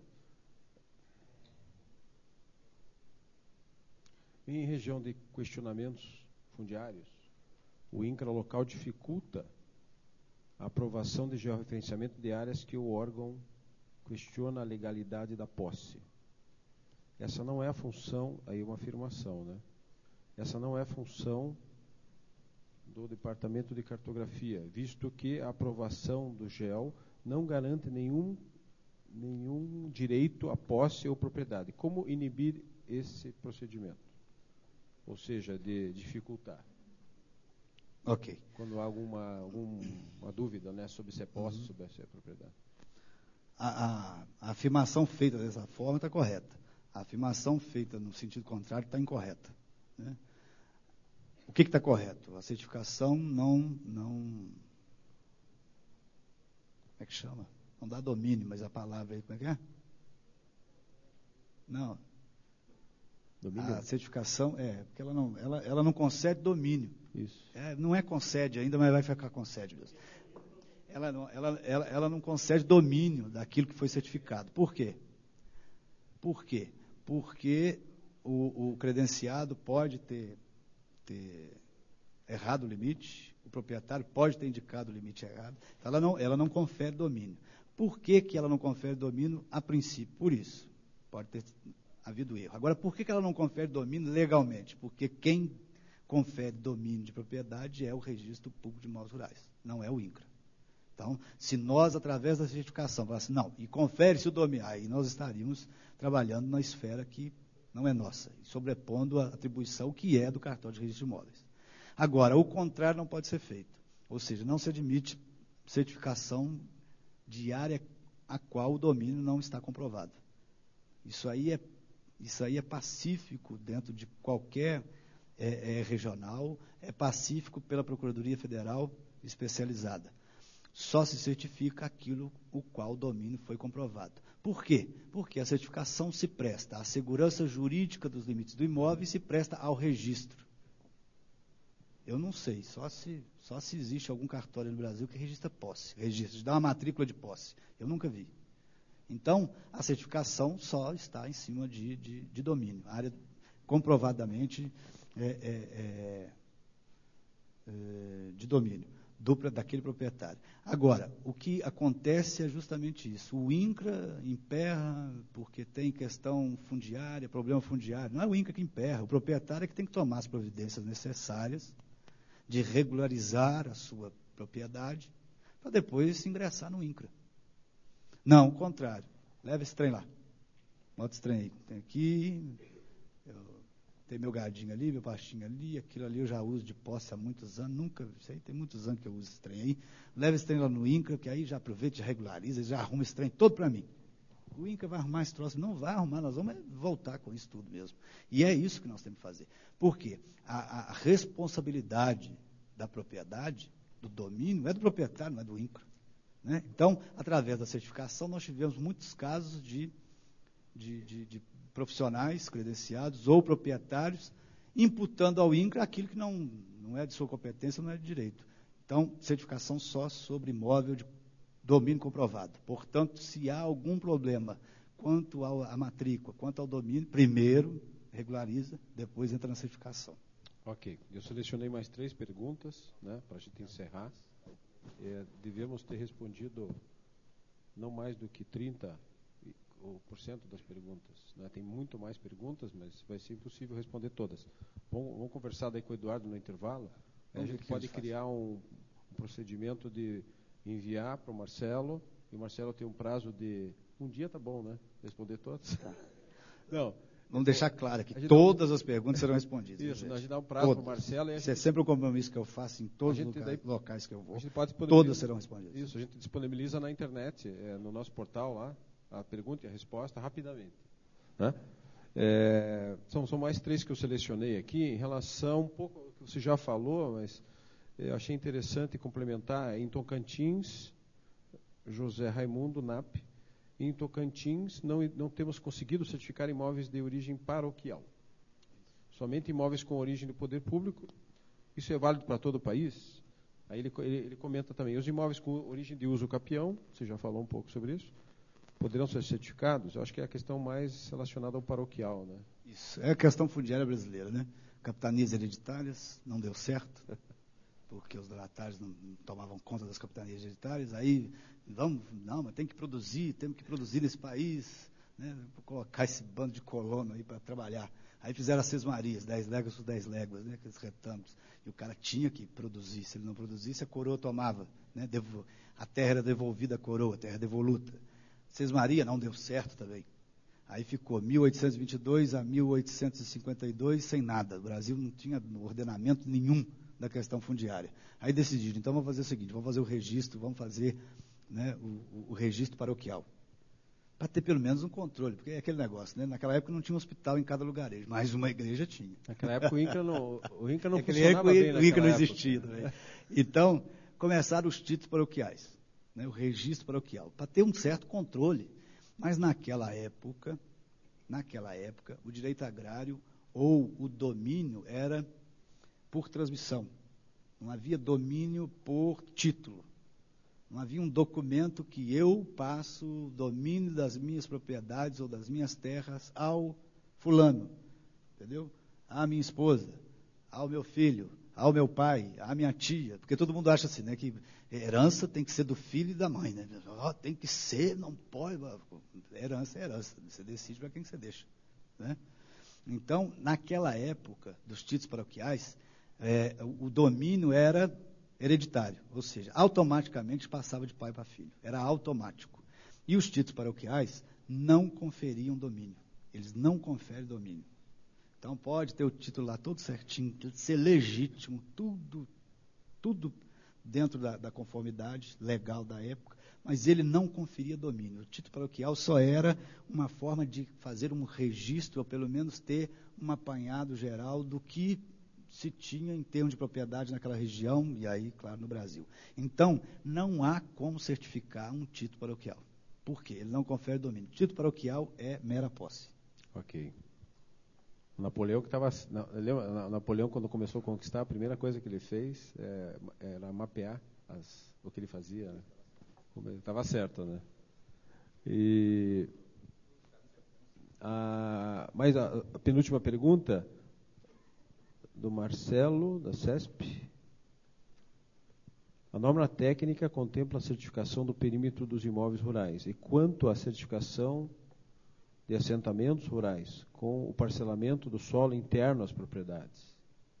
de questionamentos fundiários, o INCRA local dificulta a aprovação de georreferenciamento de áreas que o órgão questiona a legalidade da posse. Essa não é a função, aí uma afirmação, né? Essa não é a função do Departamento de Cartografia, visto que a aprovação do GEL não garante nenhum direito à posse ou propriedade. Como inibir esse procedimento? Ou seja, de dificultar. Ok. Quando há alguma dúvida, né, sobre se é posse, sobre se é propriedade. A afirmação feita dessa forma está correta. A afirmação feita no sentido contrário está incorreta. Né? O que está correto? A certificação não... Como é que chama? Não dá domínio, mas a palavra aí, como é que é? Não. Domínio? A certificação, porque ela não concede domínio. Isso. Não é concede ainda, mas vai ficar concede mesmo. Ela não concede domínio daquilo que foi certificado. Por quê? Porque o credenciado pode ter errado o limite, o proprietário pode ter indicado o limite errado, então ela não confere domínio. Por que ela não confere domínio a princípio? Por isso, pode ter havido erro. Agora, por que ela não confere domínio legalmente? Porque quem confere domínio de propriedade é o Registro Público de Imóveis Rurais, não é o INCRA. Então, se nós, através da certificação, falássemos, não, e confere-se o domínio, aí nós estaríamos trabalhando na esfera que não é nossa, e sobrepondo a atribuição que é do cartório de registro de imóveis. Agora, o contrário não pode ser feito, ou seja, não se admite certificação de área a qual o domínio não está comprovado. Isso aí é pacífico dentro de qualquer regional, é pacífico pela Procuradoria Federal especializada. Só se certifica aquilo o qual o domínio foi comprovado. Por quê? Porque a certificação se presta à segurança jurídica dos limites do imóvel e se presta ao registro. Eu não sei, só se existe algum cartório no Brasil que registra posse, dá uma matrícula de posse. Eu nunca vi. Então, a certificação só está em cima de domínio. A área comprovadamente de domínio daquele proprietário. Agora, o que acontece é justamente isso. O INCRA emperra porque tem questão fundiária, problema fundiário. Não é o INCRA que emperra, o proprietário é que tem que tomar as providências necessárias de regularizar a sua propriedade para depois ingressar no INCRA. Não, o contrário. Leva esse trem lá. Bota esse trem aí. Tem aqui, tem meu gadinho ali, meu pastinho ali, aquilo ali eu já uso de posse há muitos anos, nunca, isso aí tem muitos anos que eu uso esse trem aí. Leva esse trem lá no INCRA, que aí já aproveita, já regulariza, já arruma esse trem todo para mim. O INCRA vai arrumar esse troço? Não vai arrumar, nós vamos voltar com isso tudo mesmo. E é isso que nós temos que fazer. Por quê? A responsabilidade da propriedade, do domínio, é do proprietário, não é do INCRA. Né? Então, através da certificação, nós tivemos muitos casos de profissionais credenciados ou proprietários imputando ao INCRA aquilo que não é de sua competência, não é de direito. Então, certificação só sobre imóvel de domínio comprovado. Portanto, se há algum problema quanto à matrícula, quanto ao domínio, primeiro regulariza, depois entra na certificação. Ok, eu selecionei mais 3 perguntas, né, para a gente encerrar. Devemos ter respondido não mais do que 30% das perguntas. Né? Tem muito mais perguntas, mas vai ser impossível responder todas. Vamos conversar daí com o Eduardo no intervalo. A gente pode criar um procedimento de enviar para o Marcelo, e o Marcelo tem um prazo de um dia, tá bom, né? Responder todas. Não. Vamos deixar claro que todas as perguntas serão respondidas. Isso, a gente dá um prazo para o Marcelo. Isso é sempre um compromisso que eu faço em todos os locais que eu vou. Todas serão respondidas. Isso, a gente disponibiliza na internet, no nosso portal lá, a pergunta e a resposta rapidamente. Né? São mais 3 que eu selecionei aqui, em relação um pouco ao que você já falou, mas eu achei interessante complementar. Em Tocantins, José Raimundo Nap, em Tocantins não temos conseguido certificar imóveis de origem paroquial. Somente imóveis com origem do poder público. Isso é válido para todo o país? Aí ele comenta também, os imóveis com origem de uso capião, você já falou um pouco sobre isso, poderão ser certificados? Eu acho que é a questão mais relacionada ao paroquial, né? Isso, é a questão fundiária brasileira, né? Capitanias hereditárias, não deu certo, porque os donatários não tomavam conta das capitanias hereditárias, aí, mas tem que produzir, temos que produzir nesse país, né? Vou colocar esse bando de colono aí para trabalhar. Aí fizeram as sesmarias, 10 léguas por 10 léguas, né? Aqueles retângulos. E o cara tinha que produzir, se ele não produzisse, a coroa tomava, né? A terra era devolvida à coroa, a terra devoluta. Sesmaria não deu certo também. Aí ficou 1822 a 1852 sem nada. O Brasil não tinha ordenamento nenhum da questão fundiária. Aí decidiram, então vamos fazer o seguinte, vamos fazer o registro, vamos fazer, né, o registro paroquial. Para ter pelo menos um controle, porque é aquele negócio, né? Naquela época não tinha um hospital em cada lugarejo, mas uma igreja tinha. Naquela época o INCRA não funcionava bem. O INCRA não existia também. Então, começaram os títulos paroquiais, né, o registro paroquial, para ter um certo controle. Mas naquela época, o direito agrário ou o domínio era por transmissão. Não havia domínio por título. Não havia um documento que eu passo o domínio das minhas propriedades ou das minhas terras ao fulano, entendeu? À minha esposa, ao meu filho, ao meu pai, à minha tia, porque todo mundo acha assim, né, que herança tem que ser do filho e da mãe, né? Tem que ser, não pode, herança é herança, você decide para quem que você deixa, né? Então, naquela época dos títulos paroquiais, o domínio era hereditário, ou seja, automaticamente passava de pai para filho, era automático. E os títulos paroquiais não conferiam domínio, eles não conferem domínio. Então pode ter o título lá todo certinho, ser legítimo, tudo dentro da conformidade legal da época, mas ele não conferia domínio. O título paroquial só era uma forma de fazer um registro, ou pelo menos ter um apanhado geral do que se tinha em termos de propriedade naquela região, e aí, claro, no Brasil. Então, não há como certificar um título paroquial. Por quê? Ele não confere domínio. O título paroquial é mera posse. Ok. Napoleão, Napoleão, quando começou a conquistar, a primeira coisa que ele fez era mapear o que ele fazia, né? Estava certo, né? Mas a penúltima pergunta, do Marcelo, da CESP. A norma técnica contempla a certificação do perímetro dos imóveis rurais. E quanto à certificação de assentamentos rurais, com o parcelamento do solo interno às propriedades?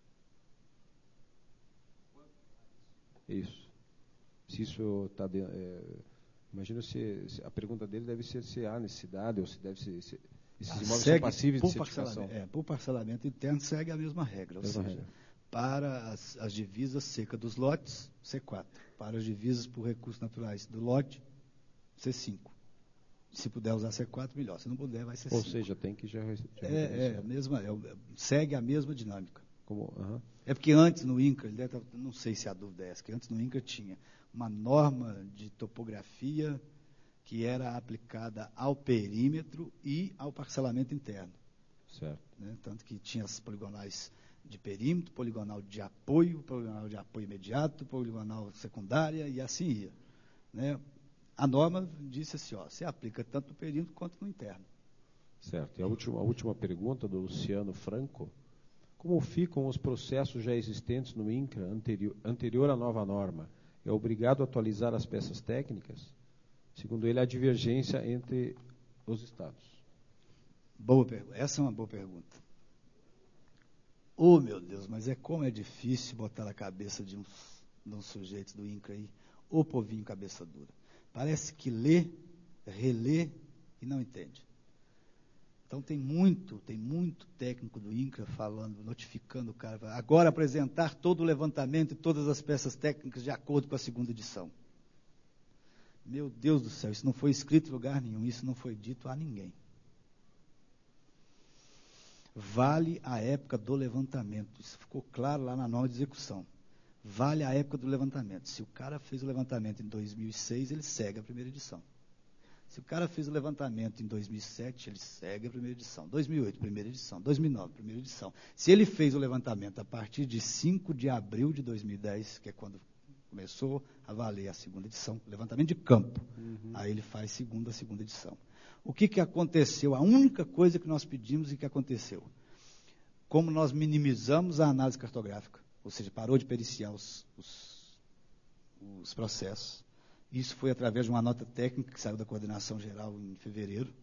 Isso. Se isso está... imagino se a pergunta dele deve ser se há necessidade, ou se deve ser... Esses imóveis são passíveis de certificação. Por parcelamento interno segue a mesma regra, ou seja, para as divisas secas dos lotes, C4. Para as divisas por recursos naturais do lote, C5. Se puder usar C4, melhor. Se não puder, vai ser C5. Ou seja, tem que já segue a mesma dinâmica. Uhum. É porque antes no INCRA, não sei se a dúvida é essa, que antes no INCRA tinha uma norma de topografia que era aplicada ao perímetro e ao parcelamento interno. Certo. Né? Tanto que tinha as poligonais de perímetro, poligonal de apoio imediato, poligonal secundária, e assim ia. Né? A norma disse assim, se aplica tanto no perímetro quanto no interno. Certo. E a última pergunta do Luciano Franco. Como ficam os processos já existentes no INCRA anterior à nova norma? É obrigado a atualizar as peças técnicas? Segundo ele, há divergência entre os estados. Boa pergunta. Essa é uma boa pergunta. Oh, meu Deus, mas como é difícil botar na cabeça de uns sujeitos do INCRA aí, o povinho cabeça dura. Parece que lê, relê e não entende. Então tem muito técnico do INCRA falando, notificando o cara, agora apresentar todo o levantamento e todas as peças técnicas de acordo com a segunda edição. Meu Deus do céu, isso não foi escrito em lugar nenhum, isso não foi dito a ninguém. Vale a época do levantamento, isso ficou claro lá na norma de execução. Vale a época do levantamento. Se o cara fez o levantamento em 2006, ele segue a primeira edição. Se o cara fez o levantamento em 2007, ele segue a primeira edição. 2008, primeira edição. 2009, primeira edição. Se ele fez o levantamento a partir de 5 de abril de 2010, que é quando começou a valer a segunda edição, levantamento de campo. Aí ele faz a segunda edição. O que aconteceu? A única coisa que nós pedimos e que aconteceu. Como nós minimizamos a análise cartográfica, ou seja, parou de periciar os processos. Isso foi através de uma nota técnica que saiu da coordenação geral em fevereiro.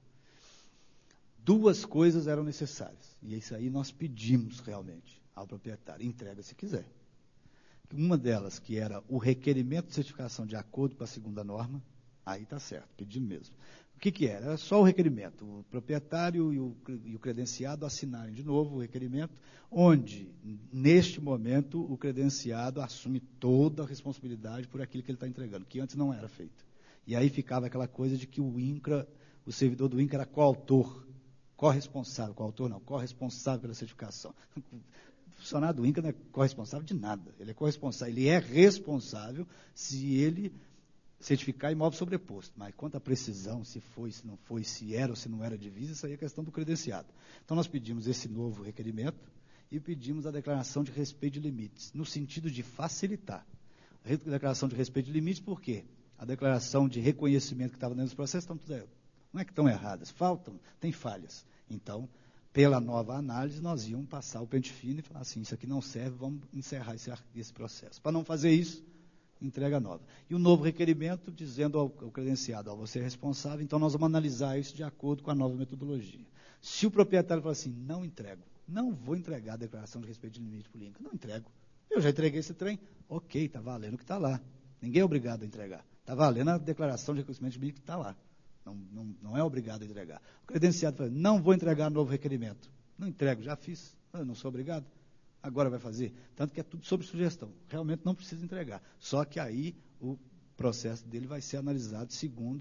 2 coisas eram necessárias. E isso aí nós pedimos realmente ao proprietário. Entrega se quiser. Uma delas, que era o requerimento de certificação de acordo com a segunda norma, aí está certo, pedimos mesmo. O que era? Era só o requerimento, o proprietário e o credenciado assinarem de novo o requerimento, onde, neste momento, o credenciado assume toda a responsabilidade por aquilo que ele está entregando, que antes não era feito. E aí ficava aquela coisa de que o servidor do INCRA era coautor, corresponsável pela certificação. O funcionário do INCRA não é corresponsável de nada, ele é responsável se ele certificar imóvel sobreposto, mas quanto à precisão, se foi, se não foi, se era ou se não era divisa, isso aí é questão do credenciado. Então nós pedimos esse novo requerimento e pedimos a declaração de respeito de limites, no sentido de facilitar. A declaração de respeito de limites, por quê? A declaração de reconhecimento que estava dentro dos processos, não é que estão erradas, tem falhas. Então, pela nova análise, nós íamos passar o pente fino e falar assim, isso aqui não serve, vamos encerrar esse processo. Para não fazer isso, entrega nova. E o novo requerimento dizendo ao credenciado, você é responsável, então nós vamos analisar isso de acordo com a nova metodologia. Se o proprietário falar assim, não vou entregar a declaração de respeito de limite para o INCRA, não entrego, Eu já entreguei esse trem. Ok, está valendo o que está lá. Ninguém é obrigado a entregar. Está valendo a declaração de reconhecimento jurídico que está lá. Não é obrigado a entregar. O credenciado fala, não vou entregar novo requerimento. Não entrego, já fiz. Eu não sou obrigado. Agora vai fazer. Tanto que é tudo sob sugestão. Realmente não precisa entregar. Só que aí o processo dele vai ser analisado segundo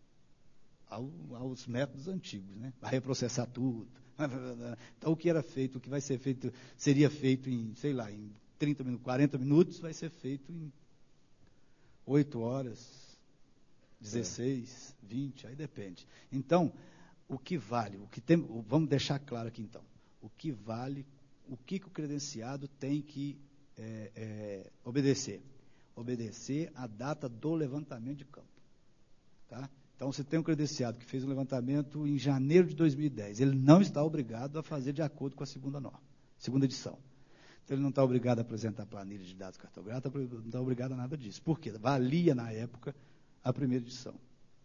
aos métodos antigos, né? Vai reprocessar tudo. Então, o que era feito, o que vai ser feito, seria feito em, sei lá, em 30 minutos, 40 minutos, vai ser feito em 8 horas, 16, 20, aí depende. Então, o que vale, vamos deixar claro aqui então, o que vale, o que o credenciado tem que obedecer? Obedecer a data do levantamento de campo. Tá? Então, você tem um credenciado que fez um levantamento em janeiro de 2010. Ele não está obrigado a fazer de acordo com a segunda norma, segunda edição. Então, ele não está obrigado a apresentar planilha de dados cartográficos, não está obrigado a nada disso. Por quê? Valia, na época, a primeira edição.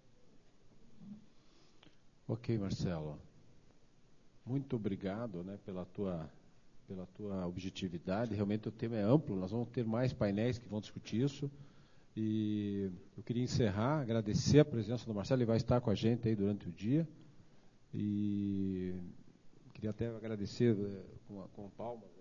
Ok, Marcelo. Muito obrigado, né, pela tua objetividade. Realmente o tema é amplo, nós vamos ter mais painéis que vão discutir isso. E eu queria encerrar, agradecer a presença do Marcelo, ele vai estar com a gente aí durante o dia. E queria até agradecer com palmas